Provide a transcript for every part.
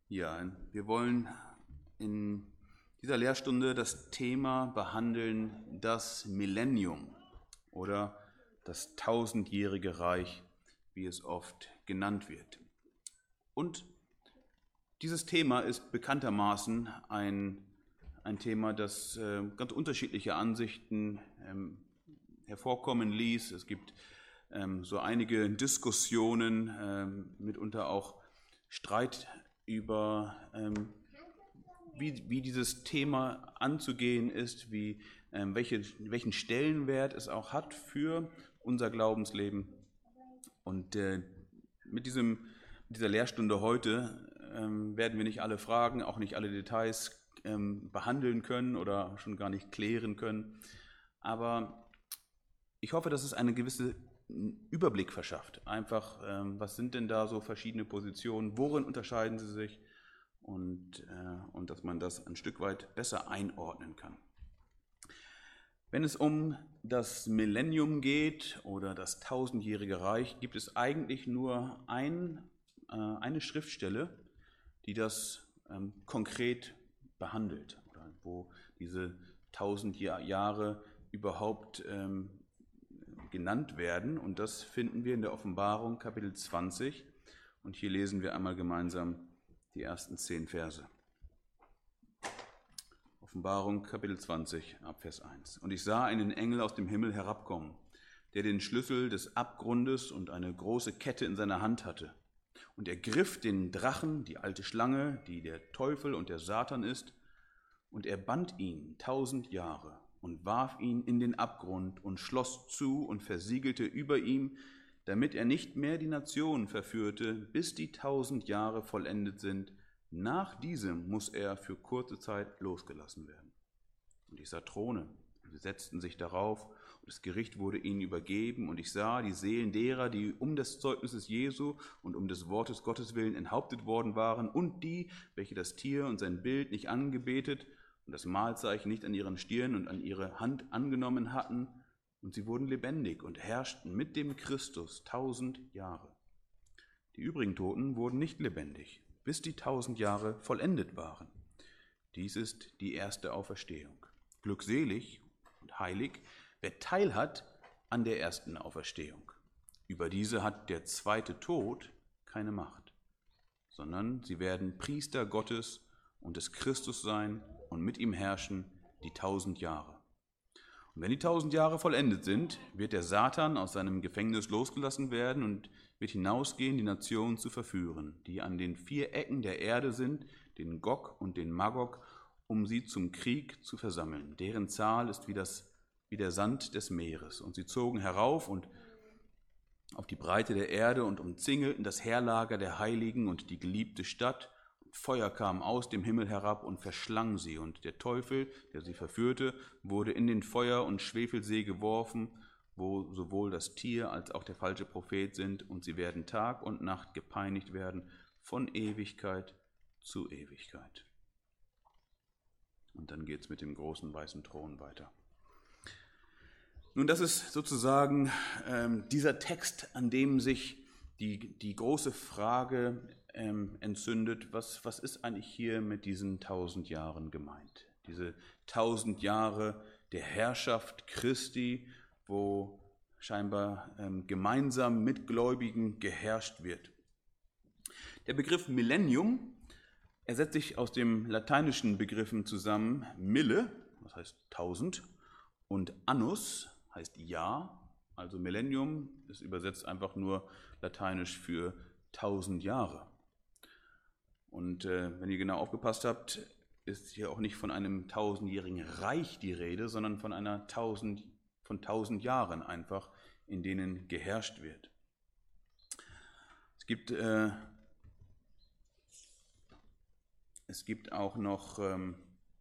Ja, wir wollen in dieser Lehrstunde das Thema behandeln, das Millennium oder das tausendjährige Reich, wie es oft genannt wird. Und dieses Thema ist bekanntermaßen ein Thema, das ganz unterschiedliche Ansichten hervorkommen ließ. Es gibt so einige Diskussionen, mitunter auch Streit über wie dieses Thema anzugehen ist, welchen Stellenwert es auch hat für unser Glaubensleben. Und mit dieser Lehrstunde heute werden wir nicht alle Fragen, auch nicht alle Details behandeln können oder schon gar nicht klären können. Aber ich hoffe, dass es einen gewissen Überblick verschafft. Einfach, was sind denn da so verschiedene Positionen, worin unterscheiden sie sich und dass man das ein Stück weit besser einordnen kann. Wenn es um das Millennium geht oder das tausendjährige Reich, gibt es eigentlich nur eine Schriftstelle, die das konkret behandelt, oder wo diese 1000 Jahre überhaupt genannt werden. Und das finden wir in der Offenbarung Kapitel 20. Und hier lesen wir einmal gemeinsam die ersten 10 Verse. Offenbarung Kapitel 20 ab Vers 1. Und ich sah einen Engel aus dem Himmel herabkommen, der den Schlüssel des Abgrundes und eine große Kette in seiner Hand hatte. Und er griff den Drachen, die alte Schlange, die der Teufel und der Satan ist, und er band ihn 1000 Jahre und warf ihn in den Abgrund und schloss zu und versiegelte über ihm, damit er nicht mehr die Nationen verführte, bis die 1000 Jahre vollendet sind. Nach diesem muss er für kurze Zeit losgelassen werden. Und ich sah Throne, sie setzten sich darauf, und das Gericht wurde ihnen übergeben, und ich sah die Seelen derer, die um des Zeugnisses Jesu und um des Wortes Gottes willen enthauptet worden waren, und die, welche das Tier und sein Bild nicht angebetet und das Mahlzeichen nicht an ihren Stirn und an ihre Hand angenommen hatten, und sie wurden lebendig und herrschten mit dem Christus 1000 Jahre. Die übrigen Toten wurden nicht lebendig, bis die 1000 Jahre vollendet waren. Dies ist die erste Auferstehung. Glückselig und heilig, wer Teil hat an der ersten Auferstehung. Über diese hat der zweite Tod keine Macht, sondern sie werden Priester Gottes und des Christus sein und mit ihm herrschen die 1000 Jahre. Und wenn die 1000 Jahre vollendet sind, wird der Satan aus seinem Gefängnis losgelassen werden und wird hinausgehen, die Nationen zu verführen, die an den 4 Ecken der Erde sind, den Gog und den Magog, um sie zum Krieg zu versammeln. Deren Zahl ist wie der Sand des Meeres. Und sie zogen herauf und auf die Breite der Erde und umzingelten das Heerlager der Heiligen und die geliebte Stadt. Feuer kam aus dem Himmel herab und verschlang sie, und der Teufel, der sie verführte, wurde in den Feuer- und Schwefelsee geworfen, wo sowohl das Tier als auch der falsche Prophet sind, und sie werden Tag und Nacht gepeinigt werden von Ewigkeit zu Ewigkeit. Und dann geht es mit dem großen weißen Thron weiter. Nun, das ist sozusagen dieser Text, an dem sich die große Frage entzündet, was ist eigentlich hier mit diesen 1000 Jahren gemeint? Diese 1000 Jahre der Herrschaft Christi, wo scheinbar gemeinsam mit Gläubigen geherrscht wird. Der Begriff Millennium, er setzt sich aus den lateinischen Begriffen zusammen: Mille, das heißt 1000, und Annus heißt Jahr. Also Millennium ist übersetzt einfach nur lateinisch für 1000 Jahre. Und wenn ihr genau aufgepasst habt, ist hier auch nicht von einem 1000-jährigen Reich die Rede, sondern von 1000 Jahren einfach, in denen geherrscht wird. Es gibt auch noch einen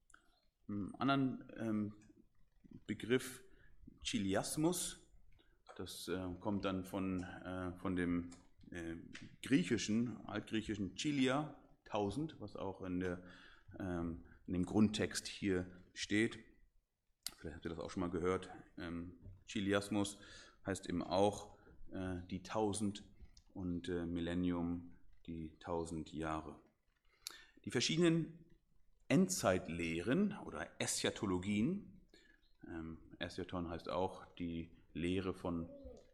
anderen Begriff, Chiliasmus. Das kommt dann von dem altgriechischen Chilia, 1000, was auch in dem Grundtext hier steht. Vielleicht habt ihr das auch schon mal gehört. Chiliasmus heißt eben auch die 1000 und Millennium die 1000 Jahre. Die verschiedenen Endzeitlehren oder Eschatologien, Eschaton heißt auch die Lehre von,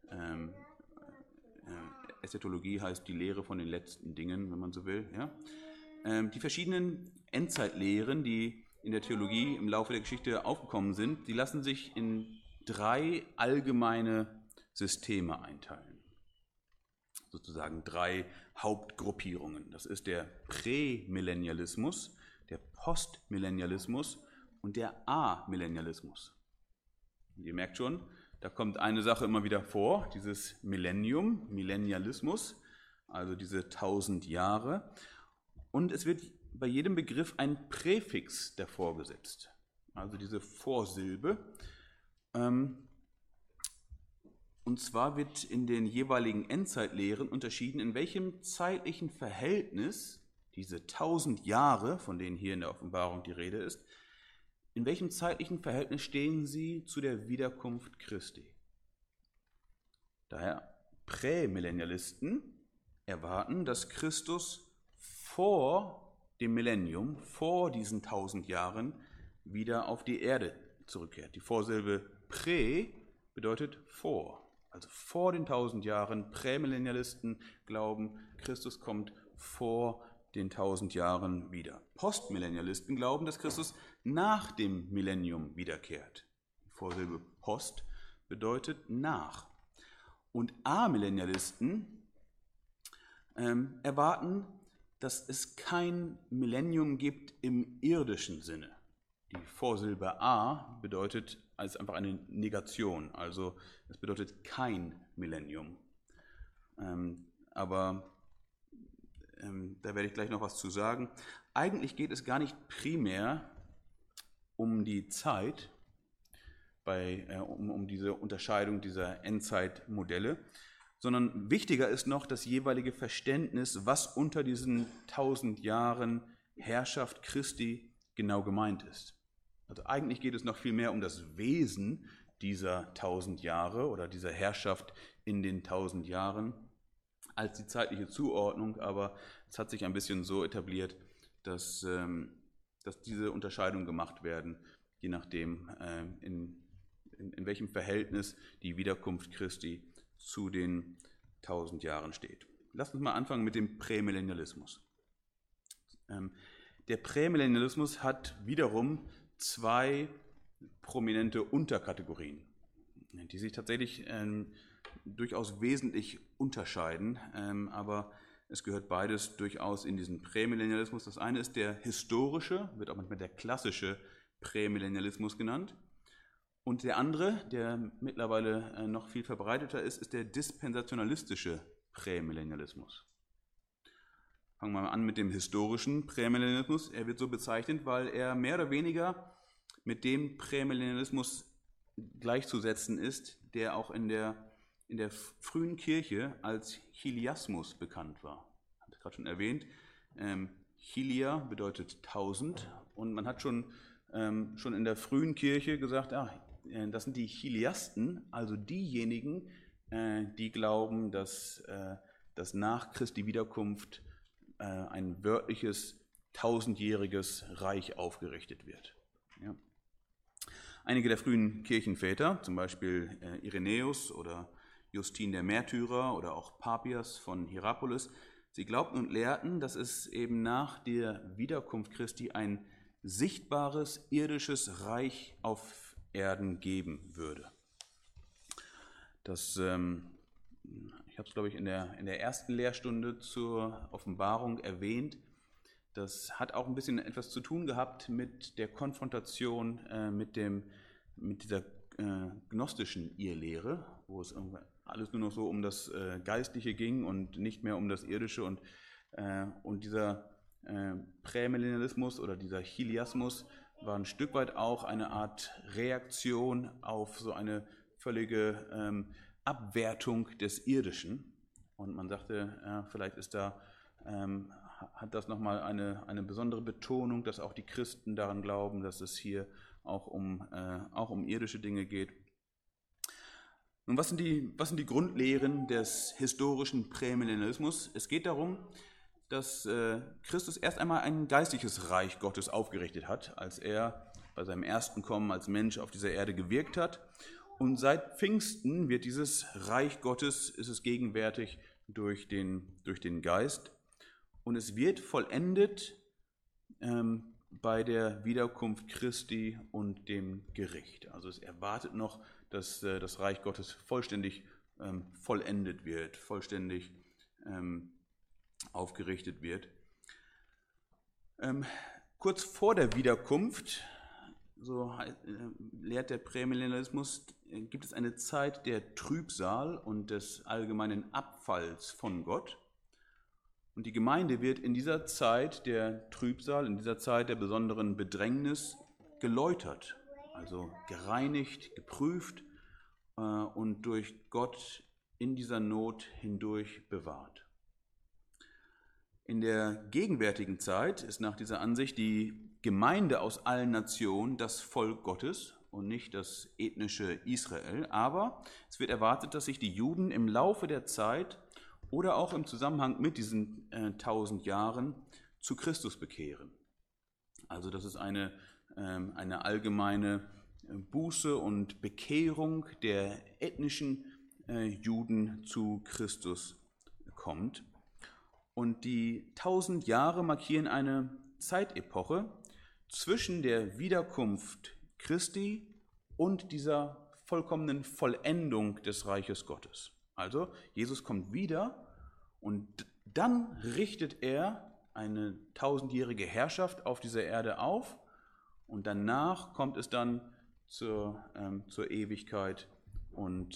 Eschatologie heißt die Lehre von den letzten Dingen, wenn man so will. Ja? Die verschiedenen Endzeitlehren, die in der Theologie im Laufe der Geschichte aufgekommen sind, die lassen sich in 3 allgemeine Systeme einteilen. Sozusagen 3 Hauptgruppierungen. Das ist der Prämillennialismus, der Postmillennialismus und der Amillennialismus. Und ihr merkt schon, da kommt eine Sache immer wieder vor, dieses Millennium, Millennialismus, also diese 1000 Jahre. Und es wird bei jedem Begriff ein Präfix davor gesetzt, also diese Vorsilbe. Und zwar wird in den jeweiligen Endzeitlehren unterschieden, in welchem zeitlichen Verhältnis diese 1000 Jahre, von denen hier in der Offenbarung die Rede ist, in welchem zeitlichen Verhältnis stehen sie zu der Wiederkunft Christi. Daher Prämillennialisten erwarten, dass Christus vor dem Millennium, vor diesen 1000 Jahren, wieder auf die Erde zurückkehrt. Die Vorsilbe Prä bedeutet vor. Also vor den 1000 Jahren, Prämillennialisten glauben, Christus kommt vor den 1000 Jahren wieder. Postmillennialisten glauben, dass Christus nach dem Millennium wiederkehrt. Die Vorsilbe Post bedeutet nach. Und Amillennialisten erwarten, dass es kein Millennium gibt im irdischen Sinne. Die Vorsilbe A bedeutet als einfach eine Negation, also es bedeutet kein Millennium. Aber da werde ich gleich noch was zu sagen. Eigentlich geht es gar nicht primär um die Zeit, um diese Unterscheidung dieser Endzeitmodelle, sondern wichtiger ist noch das jeweilige Verständnis, was unter diesen 1000 Jahren Herrschaft Christi genau gemeint ist. Also eigentlich geht es noch viel mehr um das Wesen dieser 1000 Jahre oder dieser Herrschaft in den 1000 Jahren als die zeitliche Zuordnung, aber es hat sich ein bisschen so etabliert, dass diese Unterscheidungen gemacht werden, je nachdem, in welchem Verhältnis die Wiederkunft Christi zu den 1000 Jahren steht. Lasst uns mal anfangen mit dem Prämillennialismus. Der Prämillennialismus hat wiederum 2 prominente Unterkategorien, die sich tatsächlich durchaus wesentlich unterscheiden, aber es gehört beides durchaus in diesen Prämillennialismus. Das eine ist der historische, wird auch manchmal der klassische Prämillennialismus genannt. Und der andere, der mittlerweile noch viel verbreiteter ist, ist der dispensationalistische Prämillennialismus. Fangen wir mal an mit dem historischen Prämillennialismus. Er wird so bezeichnet, weil er mehr oder weniger mit dem Prämillennialismus gleichzusetzen ist, der auch in der frühen Kirche als Chiliasmus bekannt war. Ich habe es gerade schon erwähnt. Chilia bedeutet 1000 und man hat schon in der frühen Kirche gesagt, das sind die Chiliasten, also diejenigen, die glauben, dass nach Christi Wiederkunft ein wörtliches 1000-jähriges Reich aufgerichtet wird. Ja. Einige der frühen Kirchenväter, zum Beispiel Irenäus oder Justin der Märtyrer oder auch Papias von Hierapolis, sie glaubten und lehrten, dass es eben nach der Wiederkunft Christi ein sichtbares irdisches Reich auf Erden geben würde. Ich habe es, glaube ich, in der ersten Lehrstunde zur Offenbarung erwähnt. Das hat auch ein bisschen etwas zu tun gehabt mit der Konfrontation mit dieser gnostischen Irrlehre, wo es alles nur noch so um das Geistliche ging und nicht mehr um das Irdische. Und dieser Prämillennialismus oder dieser Chiliasmus war ein Stück weit auch eine Art Reaktion auf so eine völlige Abwertung des Irdischen. Und man sagte, vielleicht hat das nochmal eine besondere Betonung, dass auch die Christen daran glauben, dass es hier auch um irdische Dinge geht. Nun, was sind die Grundlehren des historischen Prämillennialismus? Es geht darum, dass Christus erst einmal ein geistliches Reich Gottes aufgerichtet hat, als er bei seinem ersten Kommen als Mensch auf dieser Erde gewirkt hat. Und seit Pfingsten wird dieses Reich Gottes, ist es gegenwärtig durch den Geist. Und es wird vollendet bei der Wiederkunft Christi und dem Gericht. Also es erwartet noch, dass das Reich Gottes vollständig vollendet wird, vollständig aufgerichtet wird. Kurz vor der Wiederkunft, so lehrt der Prämillennialismus, gibt es eine Zeit der Trübsal und des allgemeinen Abfalls von Gott. Und die Gemeinde wird in dieser Zeit der Trübsal, in dieser Zeit der besonderen Bedrängnis geläutert, also gereinigt, geprüft und durch Gott in dieser Not hindurch bewahrt. In der gegenwärtigen Zeit ist nach dieser Ansicht die Gemeinde aus allen Nationen das Volk Gottes und nicht das ethnische Israel. Aber es wird erwartet, dass sich die Juden im Laufe der Zeit oder auch im Zusammenhang mit diesen 1000 Jahren zu Christus bekehren. Also dass es eine allgemeine Buße und Bekehrung der ethnischen Juden zu Christus kommt. Und die 1000 Jahre markieren eine Zeitepoche zwischen der Wiederkunft Christi und dieser vollkommenen Vollendung des Reiches Gottes. Also Jesus kommt wieder und dann richtet er eine 1000-jährige Herrschaft auf dieser Erde auf und danach kommt es dann zur Ewigkeit und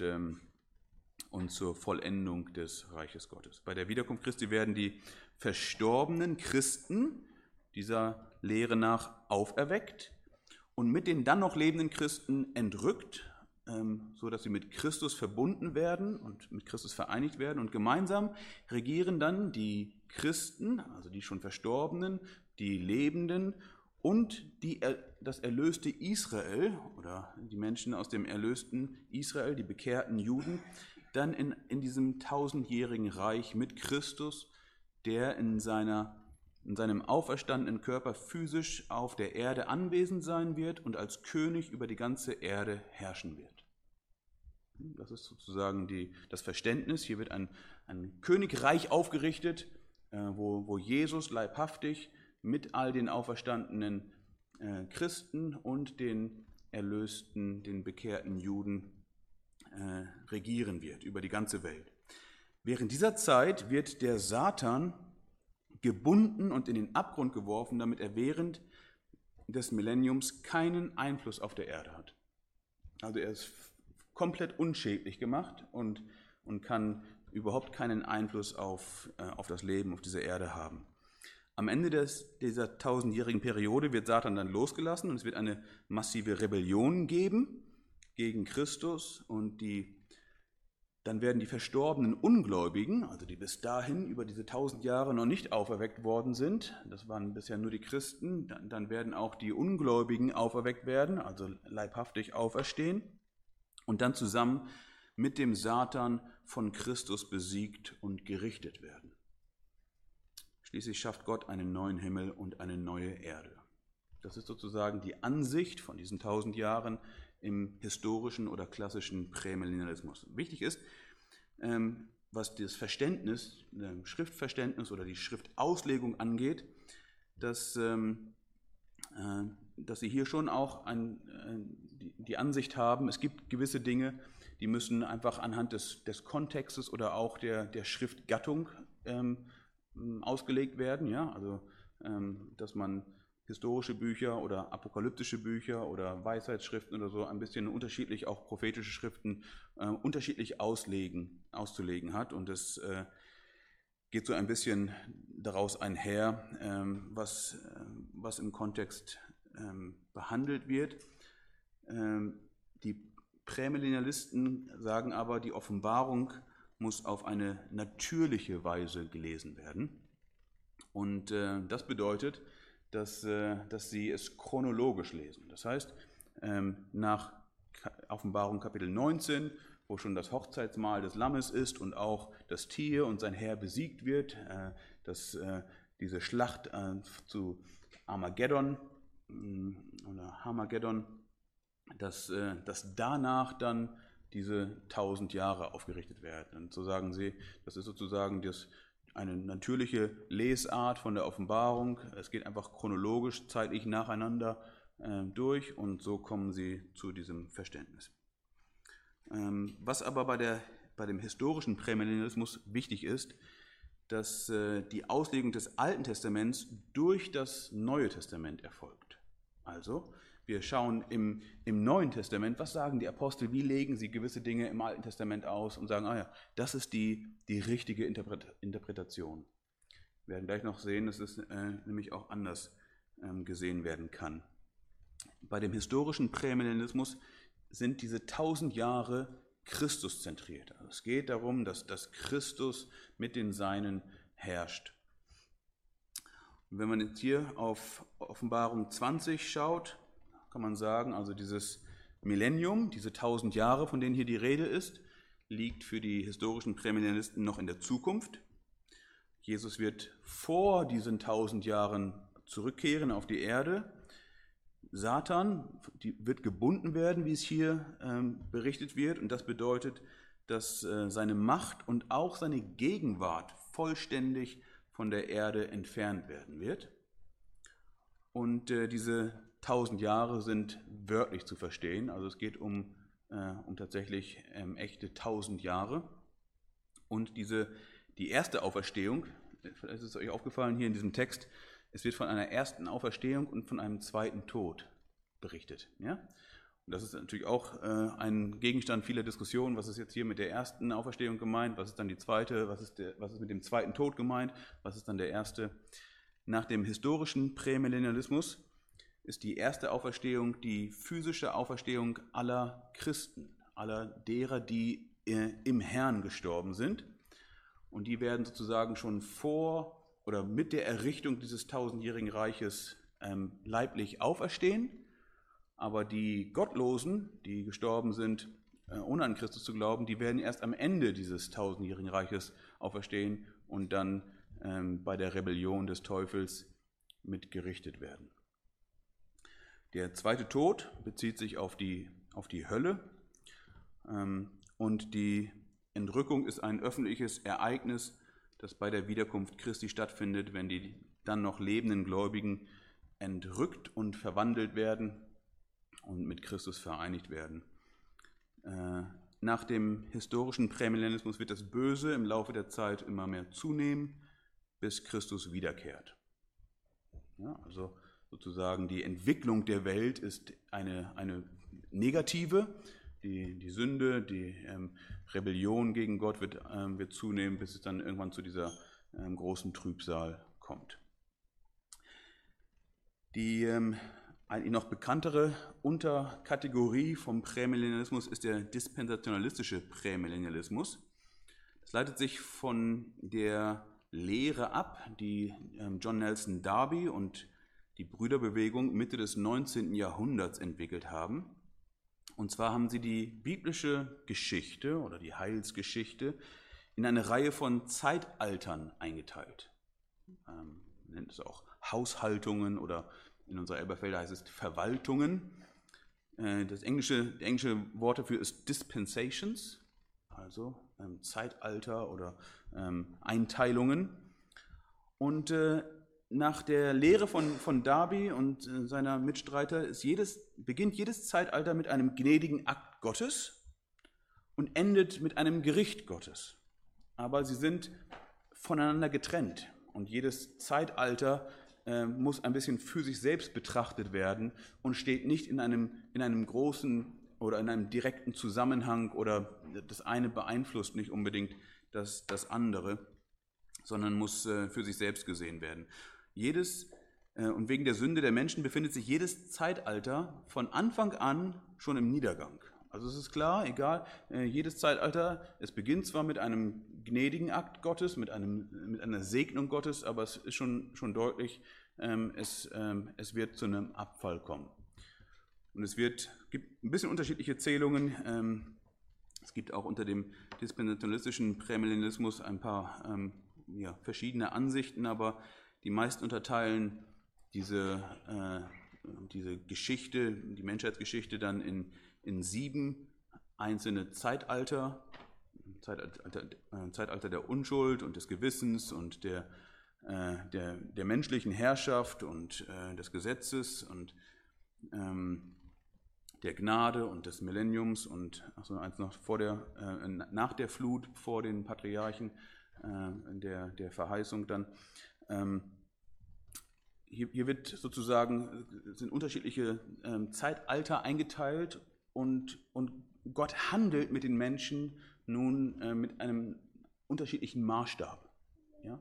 zur Vollendung des Reiches Gottes. Bei der Wiederkunft Christi werden die verstorbenen Christen dieser Lehre nach auferweckt und mit den dann noch lebenden Christen entrückt, sodass sie mit Christus verbunden werden und mit Christus vereinigt werden. Und gemeinsam regieren dann die Christen, also die schon Verstorbenen, die Lebenden und das erlöste Israel oder die Menschen aus dem erlösten Israel, die bekehrten Juden, dann in diesem 1000-jährigen Reich mit Christus, der in seinem auferstandenen Körper physisch auf der Erde anwesend sein wird und als König über die ganze Erde herrschen wird. Das ist sozusagen das Verständnis. Hier wird ein Königreich aufgerichtet, wo Jesus leibhaftig mit all den auferstandenen Christen und den erlösten, den bekehrten Juden regieren wird über die ganze Welt. Während dieser Zeit wird der Satan gebunden und in den Abgrund geworfen, damit er während des Millenniums keinen Einfluss auf der Erde hat. Also er ist komplett unschädlich gemacht und kann überhaupt keinen Einfluss auf das Leben auf dieser Erde haben. Am Ende dieser 1000-jährigen Periode wird Satan dann losgelassen und es wird eine massive Rebellion geben gegen Christus und dann werden die verstorbenen Ungläubigen, also die bis dahin über diese 1000 Jahre noch nicht auferweckt worden sind, das waren bisher nur die Christen, dann werden auch die Ungläubigen auferweckt werden, also leibhaftig auferstehen und dann zusammen mit dem Satan von Christus besiegt und gerichtet werden. Schließlich schafft Gott einen neuen Himmel und eine neue Erde. Das ist sozusagen die Ansicht von diesen 1000 Jahren im historischen oder klassischen Prämillennialismus. Wichtig ist, was das Verständnis, Schriftverständnis oder die Schriftauslegung angeht, dass sie hier schon auch die Ansicht haben, es gibt gewisse Dinge, die müssen einfach anhand des Kontextes oder auch der Schriftgattung ausgelegt werden. Ja? Also, dass man historische Bücher oder apokalyptische Bücher oder Weisheitsschriften oder so ein bisschen unterschiedlich, auch prophetische Schriften unterschiedlich auszulegen hat. Und es geht so ein bisschen daraus einher, was im Kontext behandelt wird. Die Prämillennialisten sagen aber, die Offenbarung muss auf eine natürliche Weise gelesen werden. Und das bedeutet, dass sie es chronologisch lesen. Das heißt, nach Offenbarung Kapitel 19 wo schon das Hochzeitsmahl des Lammes ist und auch das Tier und sein Herr besiegt wird, dass diese Schlacht zu Armageddon oder Harmageddon, dass danach dann diese 1000 Jahre aufgerichtet werden. Und so sagen sie, das ist sozusagen eine natürliche Lesart von der Offenbarung. Es geht einfach chronologisch, zeitlich nacheinander durch und so kommen sie zu diesem Verständnis. Was aber bei dem historischen Prämillennialismus wichtig ist, dass die Auslegung des Alten Testaments durch das Neue Testament erfolgt. Also, wir schauen im Neuen Testament, was sagen die Apostel, wie legen sie gewisse Dinge im Alten Testament aus und sagen, das ist die richtige Interpretation. Wir werden gleich noch sehen, dass es nämlich auch anders gesehen werden kann. Bei dem historischen Prämillennialismus sind diese 1000 Jahre Christus zentriert. Also es geht darum, dass Christus mit den Seinen herrscht. Und wenn man jetzt hier auf Offenbarung 20 schaut, kann man sagen, also dieses Millennium, diese 1000 Jahre, von denen hier die Rede ist, liegt für die historischen Prämillennialisten noch in der Zukunft. Jesus wird vor diesen 1000 Jahren zurückkehren auf die Erde. Satan wird gebunden werden, wie es hier berichtet wird, und das bedeutet, dass seine Macht und auch seine Gegenwart vollständig von der Erde entfernt werden wird. Und diese 1000 Jahre sind wörtlich zu verstehen, also es geht um tatsächlich echte 1000 Jahre. Und die erste Auferstehung, vielleicht ist es euch aufgefallen hier in diesem Text, es wird von einer ersten Auferstehung und von einem zweiten Tod berichtet. Ja? Und das ist natürlich auch ein Gegenstand vieler Diskussionen. Was ist jetzt hier mit der ersten Auferstehung gemeint? Was ist dann die zweite? Was ist mit dem zweiten Tod gemeint? Was ist dann der erste? Nach dem historischen Prämillennialismus ist die erste Auferstehung die physische Auferstehung aller Christen, aller derer, die im Herrn gestorben sind. Und die werden sozusagen schon vor oder mit der Errichtung dieses 1000-jährigen Reiches leiblich auferstehen. Aber die Gottlosen, die gestorben sind, ohne an Christus zu glauben, die werden erst am Ende dieses 1000-jährigen Reiches auferstehen und dann bei der Rebellion des Teufels mit gerichtet werden. Der zweite Tod bezieht sich auf die Hölle und die Entrückung ist ein öffentliches Ereignis, das bei der Wiederkunft Christi stattfindet, wenn die dann noch lebenden Gläubigen entrückt und verwandelt werden und mit Christus vereinigt werden. Nach dem historischen Prämillennialismus wird das Böse im Laufe der Zeit immer mehr zunehmen, bis Christus wiederkehrt. Ja, also sozusagen die Entwicklung der Welt ist eine negative. Die Sünde, die Rebellion gegen Gott wird zunehmen, bis es dann irgendwann zu dieser großen Trübsal kommt. Die eigentlich noch bekanntere Unterkategorie vom Prämillennialismus ist der dispensationalistische Prämillennialismus. Das leitet sich von der Lehre ab, die John Nelson Darby und die Brüderbewegung Mitte des 19. Jahrhunderts entwickelt haben. Und zwar haben sie die biblische Geschichte oder die Heilsgeschichte in eine Reihe von Zeitaltern eingeteilt. Man nennt es auch Haushaltungen oder in unserer Elberfelder heißt es Verwaltungen. Das englische Wort dafür ist Dispensations, also Zeitalter oder Einteilungen. Und nach der Lehre von Darby und seiner Mitstreiter beginnt jedes Zeitalter mit einem gnädigen Akt Gottes und endet mit einem Gericht Gottes. Aber sie sind voneinander getrennt und jedes Zeitalter muss ein bisschen für sich selbst betrachtet werden und steht nicht in einem großen oder in einem direkten Zusammenhang oder das eine beeinflusst nicht unbedingt das andere, sondern muss für sich selbst gesehen werden. Und wegen der Sünde der Menschen befindet sich jedes Zeitalter von Anfang an schon im Niedergang. Also es ist klar, egal, jedes Zeitalter, es beginnt zwar mit einem gnädigen Akt Gottes, mit einer Segnung Gottes, aber es ist schon deutlich, es wird zu einem Abfall kommen. Und es gibt ein bisschen unterschiedliche Zählungen. Es gibt auch unter dem dispensationalistischen Prämillennialismus ein paar verschiedene Ansichten, aber die meisten unterteilen diese Geschichte, die Menschheitsgeschichte dann in 7 einzelne Zeitalter. Zeitalter der Unschuld und des Gewissens und der menschlichen Herrschaft und des Gesetzes und der Gnade und des Millenniums und eins noch nach der Flut, vor den Patriarchen, der Verheißung dann. Hier wird sind unterschiedliche Zeitalter eingeteilt und Gott handelt mit den Menschen nun mit einem unterschiedlichen Maßstab. Ja?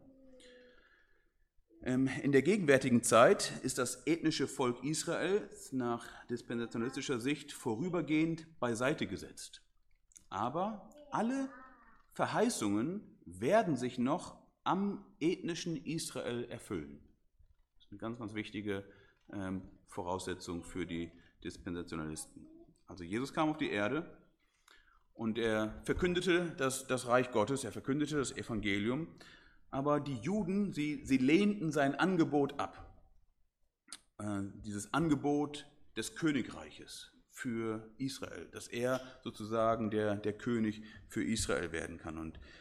In der gegenwärtigen Zeit ist das ethnische Volk Israel nach dispensationalistischer Sicht vorübergehend beiseite gesetzt. Aber alle Verheißungen werden sich noch am ethnischen Israel erfüllen. Das ist eine ganz, ganz wichtige Voraussetzung für die Dispensationalisten. Also Jesus kam auf die Erde und er verkündete das Reich Gottes, er verkündete das Evangelium, aber die Juden, sie lehnten sein Angebot ab. Dieses Angebot des Königreiches für Israel, dass er sozusagen der König für Israel werden kann.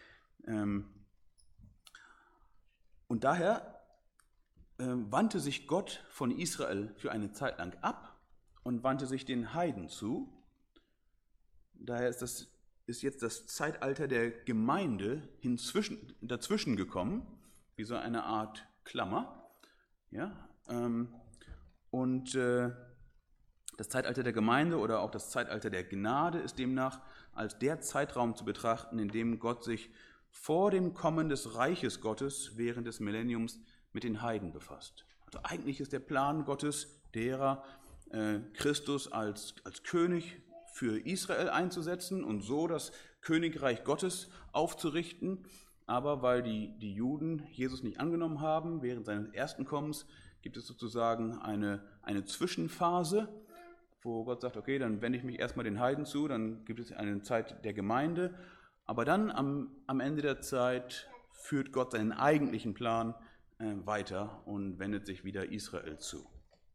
Und daher wandte sich Gott von Israel für eine Zeit lang ab und wandte sich den Heiden zu. Daher ist jetzt das Zeitalter der Gemeinde dazwischen gekommen, wie so eine Art Klammer. Ja? Das Zeitalter der Gemeinde oder auch das Zeitalter der Gnade ist demnach als der Zeitraum zu betrachten, in dem Gott sich vor dem Kommen des Reiches Gottes während des Millenniums mit den Heiden befasst. Also eigentlich ist der Plan Gottes derer, Christus als König für Israel einzusetzen und so das Königreich Gottes aufzurichten. Aber weil die Juden Jesus nicht angenommen haben, während seines ersten Kommens gibt es sozusagen eine Zwischenphase, wo Gott sagt, okay, dann wende ich mich erstmal den Heiden zu, dann gibt es eine Zeit der Gemeinde. Aber dann am Ende der Zeit führt Gott seinen eigentlichen Plan weiter und wendet sich wieder Israel zu.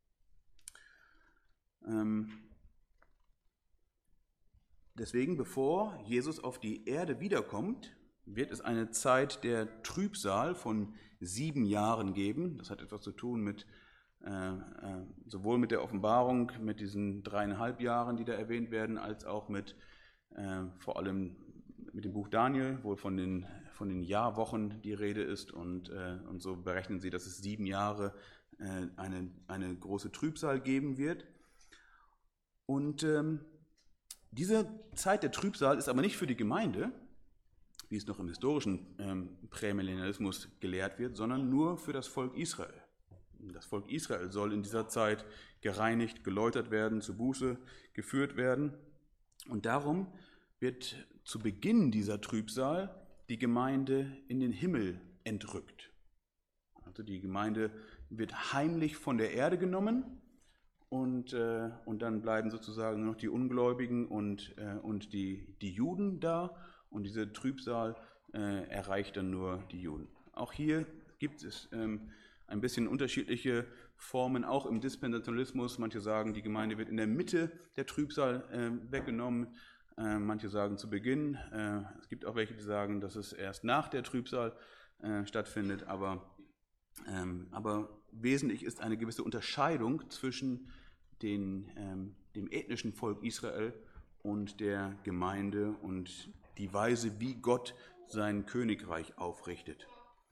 Deswegen, bevor Jesus auf die Erde wiederkommt, wird es eine Zeit der Trübsal von 7 Jahren geben. Das hat etwas zu tun mit sowohl mit der Offenbarung, mit diesen 3,5 Jahren, die da erwähnt werden, als auch vor allem mit dem Buch Daniel, wo von den Jahrwochen die Rede ist. Und so berechnen sie, dass es 7 Jahre eine große Trübsal geben wird. Und diese Zeit der Trübsal ist aber nicht für die Gemeinde, wie es noch im historischen Prämillennialismus gelehrt wird, sondern nur für das Volk Israel. Das Volk Israel soll in dieser Zeit gereinigt, geläutert werden, zu Buße geführt werden. Und darum wird zu Beginn dieser Trübsal die Gemeinde in den Himmel entrückt. Also die Gemeinde wird heimlich von der Erde genommen und dann bleiben sozusagen nur noch die Ungläubigen und die Juden da und diese Trübsal erreicht dann nur die Juden. Auch hier gibt es ein bisschen unterschiedliche Formen, auch im Dispensationalismus. Manche sagen, die Gemeinde wird in der Mitte der Trübsal weggenommen. Manche sagen zu Beginn. Es gibt auch welche, die sagen, dass es erst nach der Trübsal stattfindet. Aber wesentlich ist eine gewisse Unterscheidung zwischen dem ethnischen Volk Israel und der Gemeinde und die Weise, wie Gott sein Königreich aufrichtet.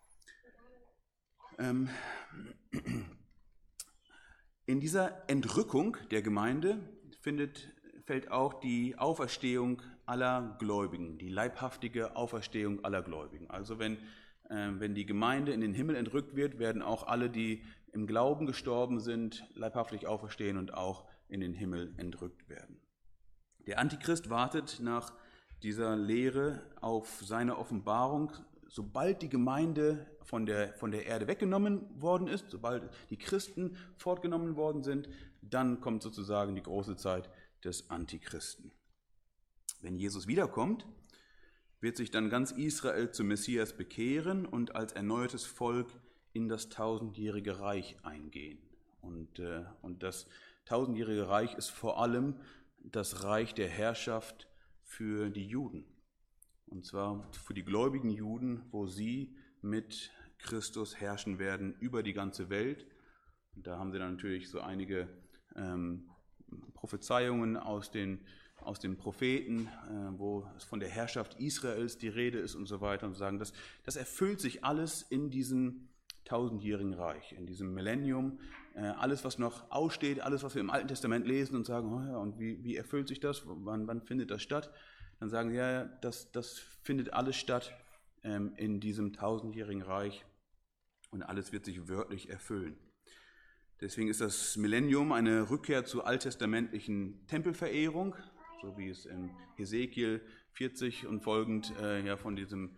In dieser Entrückung der Gemeinde fällt auch die Auferstehung aller Gläubigen, die leibhaftige Auferstehung aller Gläubigen. Also wenn die Gemeinde in den Himmel entrückt wird, werden auch alle, die im Glauben gestorben sind, leibhaftig auferstehen und auch in den Himmel entrückt werden. Der Antichrist wartet nach dieser Lehre auf seine Offenbarung. Sobald die Gemeinde von der Erde weggenommen worden ist, sobald die Christen fortgenommen worden sind, dann kommt sozusagen die große Zeit des Antichristen. Wenn Jesus wiederkommt, wird sich dann ganz Israel zum Messias bekehren und als erneuertes Volk in das tausendjährige Reich eingehen. Und das tausendjährige Reich ist vor allem das Reich der Herrschaft für die Juden. Und zwar für die gläubigen Juden, wo sie mit Christus herrschen werden über die ganze Welt. Und da haben sie dann natürlich so einige Prophezeiungen aus den Propheten, wo es von der Herrschaft Israels die Rede ist und so weiter, und sagen, das erfüllt sich alles in diesem tausendjährigen Reich, in diesem Millennium. Alles, was noch aussteht, alles, was wir im Alten Testament lesen und sagen, oh ja, und wie erfüllt sich das, wann findet das statt? Dann sagen sie, ja, das findet alles statt in diesem tausendjährigen Reich und alles wird sich wörtlich erfüllen. Deswegen ist das Millennium eine Rückkehr zur alttestamentlichen Tempelverehrung, so wie es in Hesekiel 40 und folgend von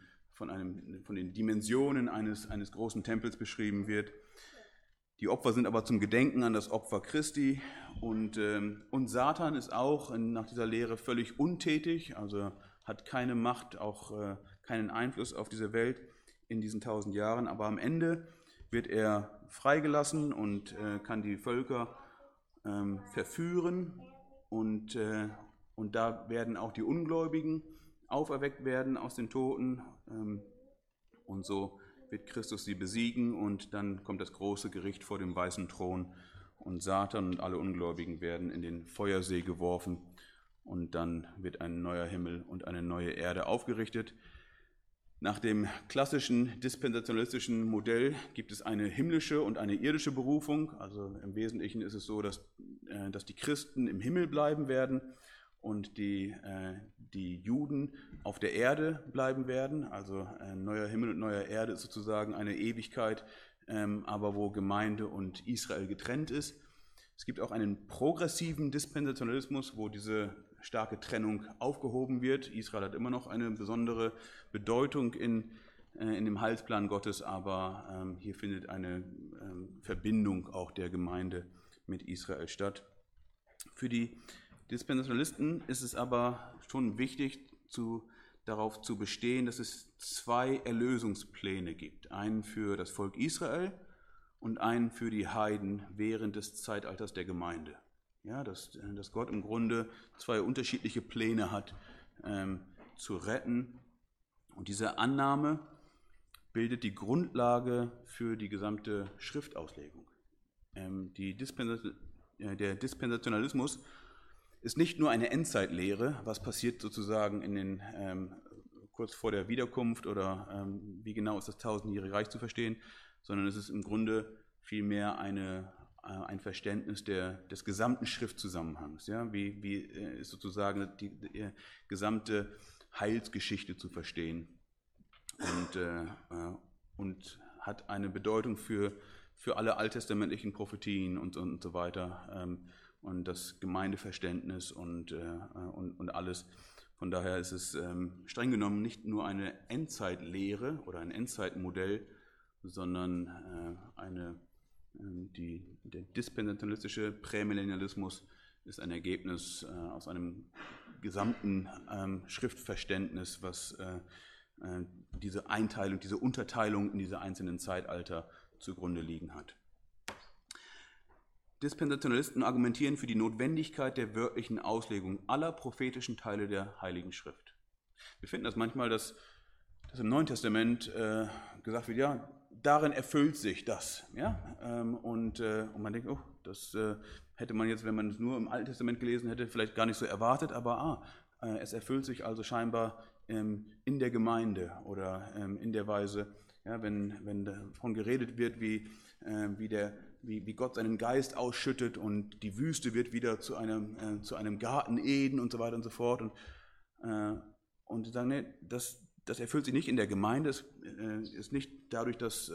den Dimensionen eines großen Tempels beschrieben wird. Die Opfer sind aber zum Gedenken an das Opfer Christi und Satan ist auch nach dieser Lehre völlig untätig, also hat keine Macht, auch keinen Einfluss auf diese Welt in diesen 1000 Jahren, aber am Ende wird er freigelassen und kann die Völker verführen und da werden auch die Ungläubigen auferweckt werden aus den Toten und so wird Christus sie besiegen und dann kommt das große Gericht vor dem weißen Thron und Satan und alle Ungläubigen werden in den Feuersee geworfen und dann wird ein neuer Himmel und eine neue Erde aufgerichtet. Nach dem klassischen dispensationalistischen Modell gibt es eine himmlische und eine irdische Berufung. Also im Wesentlichen ist es so, dass die Christen im Himmel bleiben werden und die Juden auf der Erde bleiben werden. Also ein neuer Himmel und neue Erde ist sozusagen eine Ewigkeit, aber wo Gemeinde und Israel getrennt ist. Es gibt auch einen progressiven Dispensationalismus, wo diese starke Trennung aufgehoben wird. Israel hat immer noch eine besondere Bedeutung in dem Heilsplan Gottes, aber hier findet eine Verbindung auch der Gemeinde mit Israel statt. Für die Dispensationalisten ist es aber schon wichtig, darauf zu bestehen, dass es zwei Erlösungspläne gibt. Einen für das Volk Israel und einen für die Heiden während des Zeitalters der Gemeinde. Ja, dass Gott im Grunde zwei unterschiedliche Pläne hat, zu retten. Und diese Annahme bildet die Grundlage für die gesamte Schriftauslegung. Der Dispensationalismus ist nicht nur eine Endzeitlehre, was passiert sozusagen kurz vor der Wiederkunft oder wie genau ist das tausendjährige Reich zu verstehen, sondern es ist im Grunde vielmehr ein Verständnis des gesamten Schriftzusammenhangs. Ja? Wie ist sozusagen die gesamte Heilsgeschichte zu verstehen und hat eine Bedeutung für alle alttestamentlichen Prophetien und so weiter und das Gemeindeverständnis und alles. Von daher ist es streng genommen nicht nur eine Endzeitlehre oder ein Endzeitmodell, sondern der dispensationalistische Prämillennialismus ist ein Ergebnis aus einem gesamten Schriftverständnis, was diese Einteilung, diese Unterteilung in diese einzelnen Zeitalter zugrunde liegen hat. Dispensationalisten argumentieren für die Notwendigkeit der wörtlichen Auslegung aller prophetischen Teile der Heiligen Schrift. Wir finden das manchmal, dass im Neuen Testament gesagt wird, ja, darin erfüllt sich das. Ja? Und man denkt, oh, das hätte man jetzt, wenn man es nur im Alten Testament gelesen hätte, vielleicht gar nicht so erwartet, aber es erfüllt sich also scheinbar in der Gemeinde oder in der Weise, ja, wenn davon geredet wird, wie Gott seinen Geist ausschüttet und die Wüste wird wieder zu einem Garten Eden und so weiter und so fort. Und sagen, nee, das erfüllt sich nicht in der Gemeinde. Es ist nicht dadurch, dass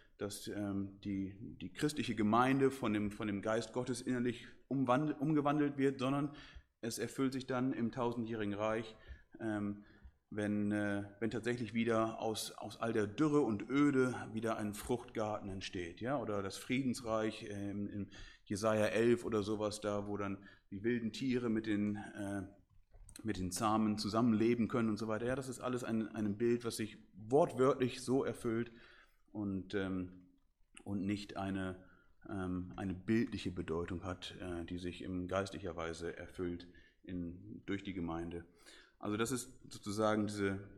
die christliche Gemeinde von dem Geist Gottes innerlich umgewandelt wird, sondern es erfüllt sich dann im tausendjährigen Reich, wenn tatsächlich wieder aus all der Dürre und Öde wieder ein Fruchtgarten entsteht, ja, oder das Friedensreich in Jesaja 11 oder sowas, da wo dann die wilden Tiere mit den mit den Samen zusammenleben können und so weiter. Ja, das ist alles ein Bild, was sich wortwörtlich so erfüllt und nicht eine bildliche Bedeutung hat, die sich in geistlicher Weise erfüllt durch die Gemeinde. Also das ist sozusagen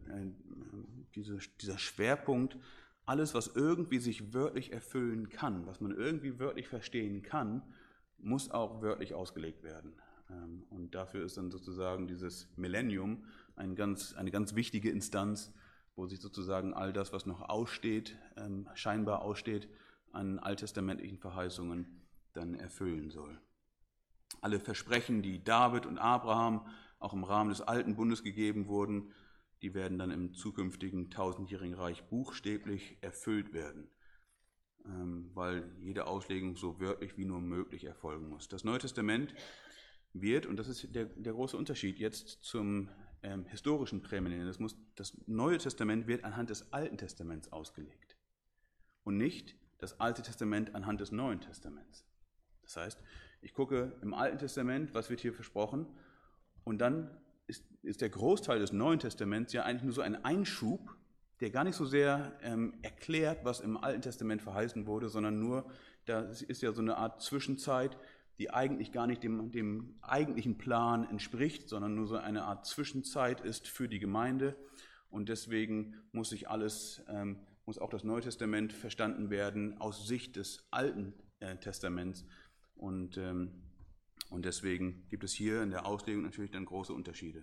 dieser Schwerpunkt, alles, was irgendwie sich wörtlich erfüllen kann, was man irgendwie wörtlich verstehen kann, muss auch wörtlich ausgelegt werden. Und dafür ist dann sozusagen dieses Millennium eine ganz wichtige Instanz, wo sich sozusagen all das, was noch aussteht, scheinbar aussteht, an alttestamentlichen Verheißungen dann erfüllen soll. Alle Versprechen, die David und Abraham auch im Rahmen des Alten Bundes gegeben wurden, die werden dann im zukünftigen 1000-jährigen Reich buchstäblich erfüllt werden, weil jede Auslegung so wörtlich wie nur möglich erfolgen muss. Das Neue Testament wird, und das ist der große Unterschied jetzt zum historischen Prämillennialismus, das Neue Testament wird anhand des Alten Testaments ausgelegt und nicht das Alte Testament anhand des Neuen Testaments. Das heißt, ich gucke im Alten Testament, was wird hier versprochen, und dann ist der Großteil des Neuen Testaments ja eigentlich nur so ein Einschub, der gar nicht so sehr erklärt, was im Alten Testament verheißen wurde, sondern nur, das ist ja so eine Art Zwischenzeit, die eigentlich gar nicht dem eigentlichen Plan entspricht, sondern nur so eine Art Zwischenzeit ist für die Gemeinde. Und deswegen muss auch das Neue Testament verstanden werden aus Sicht des Alten Testaments. Und deswegen gibt es hier in der Auslegung natürlich dann große Unterschiede.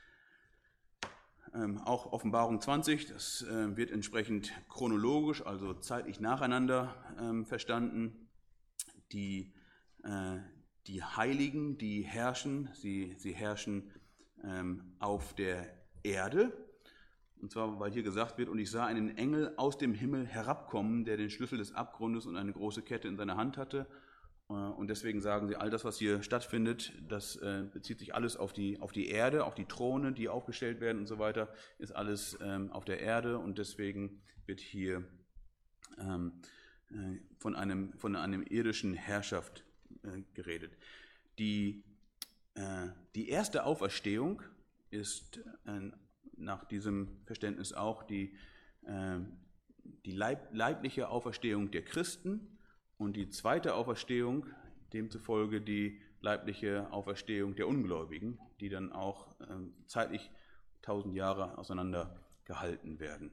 Auch Offenbarung 20, das wird entsprechend chronologisch, also zeitlich nacheinander verstanden. Die Heiligen, die herrschen, sie herrschen auf der Erde. Und zwar, weil hier gesagt wird, und ich sah einen Engel aus dem Himmel herabkommen, der den Schlüssel des Abgrundes und eine große Kette in seiner Hand hatte. Und deswegen sagen sie, all das, was hier stattfindet, das bezieht sich alles auf die Erde, auf die Throne, die aufgestellt werden und so weiter, ist alles auf der Erde. Und deswegen wird hier von einem irdischen Herrschaft geredet. Die erste Auferstehung ist nach diesem Verständnis auch die leibliche Auferstehung der Christen und die zweite Auferstehung, demzufolge die leibliche Auferstehung der Ungläubigen, die dann auch zeitlich 1000 Jahre auseinander gehalten werden.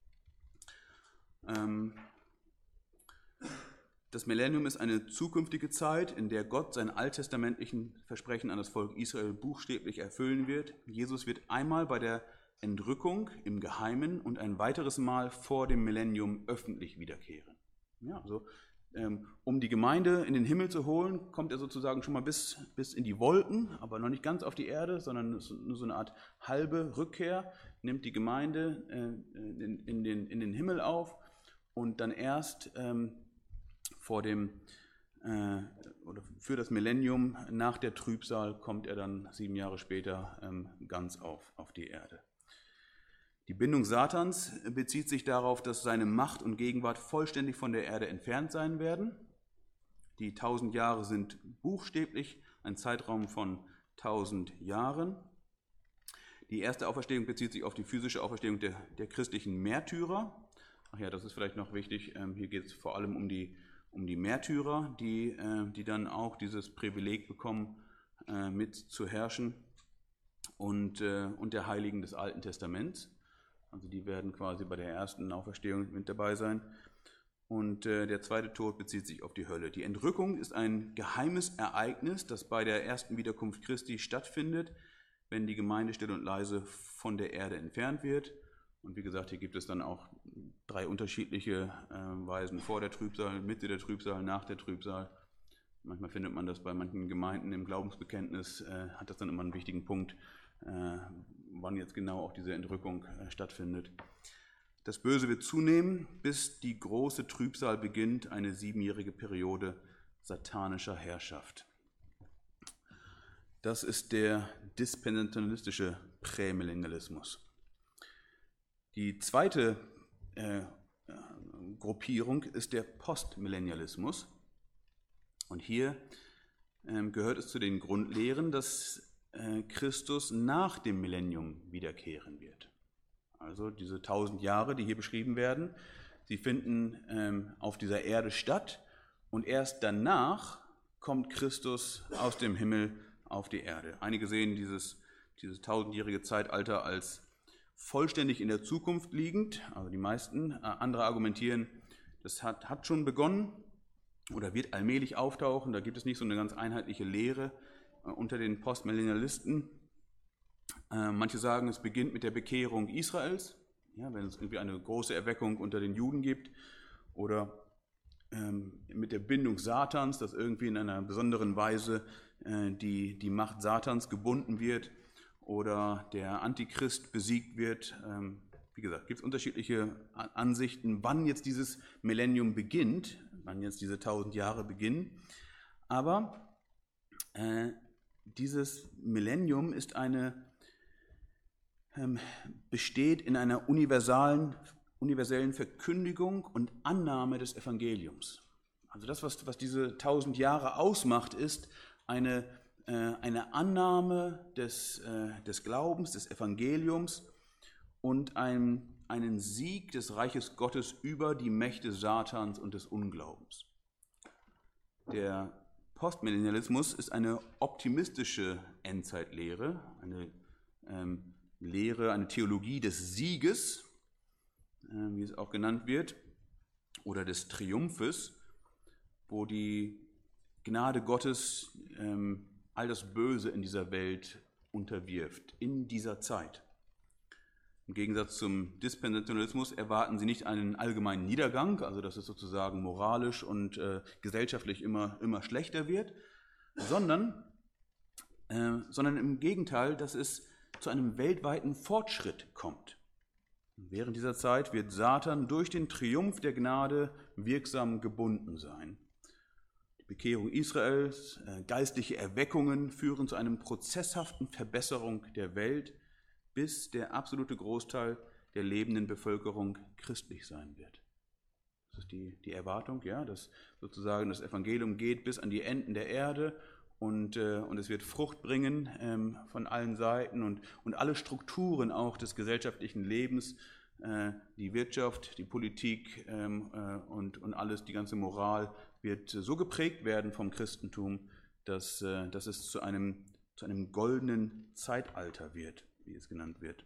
Das Millennium ist eine zukünftige Zeit, in der Gott seinen alttestamentlichen Versprechen an das Volk Israel buchstäblich erfüllen wird. Jesus wird einmal bei der Entrückung im Geheimen und ein weiteres Mal vor dem Millennium öffentlich wiederkehren. Ja, also, um die Gemeinde in den Himmel zu holen, kommt er sozusagen schon mal bis in die Wolken, aber noch nicht ganz auf die Erde, sondern nur so eine Art halbe Rückkehr, nimmt die Gemeinde in den Himmel auf und dann erst für das Millennium nach der Trübsal kommt er dann 7 Jahre später ganz auf die Erde. Die Bindung Satans bezieht sich darauf, dass seine Macht und Gegenwart vollständig von der Erde entfernt sein werden. Die 1000 Jahre sind buchstäblich ein Zeitraum von 1000 Jahren. Die erste Auferstehung bezieht sich auf die physische Auferstehung der christlichen Märtyrer. Ach ja, das ist vielleicht noch wichtig. Hier geht es vor allem um die Märtyrer, die dann auch dieses Privileg bekommen, mit zu herrschen, und der Heiligen des Alten Testaments. Also die werden quasi bei der ersten Auferstehung mit dabei sein. Und der zweite Tod bezieht sich auf die Hölle. Die Entrückung ist ein geheimes Ereignis, das bei der ersten Wiederkunft Christi stattfindet, wenn die Gemeinde still und leise von der Erde entfernt wird. Und wie gesagt, hier gibt es dann auch 3 unterschiedliche Weisen: vor der Trübsal, Mitte der Trübsal, nach der Trübsal. Manchmal findet man das bei manchen Gemeinden im Glaubensbekenntnis, hat das dann immer einen wichtigen Punkt, wann jetzt genau auch diese Entrückung stattfindet. Das Böse wird zunehmen, bis die große Trübsal beginnt, eine 7-jährige Periode satanischer Herrschaft. Das ist der dispensationalistische Prämillennialismus. Die zweite Gruppierung ist der Postmillennialismus. Und hier gehört es zu den Grundlehren, dass Christus nach dem Millennium wiederkehren wird. Also diese 1000 Jahre, die hier beschrieben werden, sie finden auf dieser Erde statt und erst danach kommt Christus aus dem Himmel auf die Erde. Einige sehen dieses 1000-jährige Zeitalter als vollständig in der Zukunft liegend, also die meisten. Andere argumentieren, das hat schon begonnen oder wird allmählich auftauchen. Da gibt es nicht so eine ganz einheitliche Lehre unter den Postmillennialisten. Manche sagen, es beginnt mit der Bekehrung Israels, ja, wenn es irgendwie eine große Erweckung unter den Juden gibt, oder mit der Bindung Satans, dass irgendwie in einer besonderen Weise die Macht Satans gebunden wird oder der Antichrist besiegt wird. Wie gesagt, gibt es unterschiedliche Ansichten, wann jetzt dieses Millennium beginnt, wann jetzt diese 1000 Jahre beginnen. Aber dieses Millennium ist besteht in einer universellen Verkündigung und Annahme des Evangeliums. Also das, was diese 1000 Jahre ausmacht, ist eine Annahme des Glaubens, des Evangeliums und einen Sieg des Reiches Gottes über die Mächte Satans und des Unglaubens. Der Postmillennialismus ist eine optimistische Endzeitlehre, eine Theologie des Sieges, wie es auch genannt wird, oder des Triumphes, wo die Gnade Gottes all das Böse in dieser Welt unterwirft, in dieser Zeit. Im Gegensatz zum Dispensationalismus erwarten sie nicht einen allgemeinen Niedergang, also dass es sozusagen moralisch und gesellschaftlich immer schlechter wird, sondern im Gegenteil, dass es zu einem weltweiten Fortschritt kommt. Während dieser Zeit wird Satan durch den Triumph der Gnade wirksam gebunden sein. Die Bekehrung Israels, geistliche Erweckungen führen zu einer prozesshaften Verbesserung der Welt, bis der absolute Großteil der lebenden Bevölkerung christlich sein wird. Das ist die Erwartung, ja, dass sozusagen das Evangelium geht bis an die Enden der Erde und es wird Frucht bringen von allen Seiten und alle Strukturen auch des gesellschaftlichen Lebens, die Wirtschaft, die Politik und alles, die ganze Moral wird so geprägt werden vom Christentum, dass es zu einem goldenen Zeitalter wird, wie es genannt wird.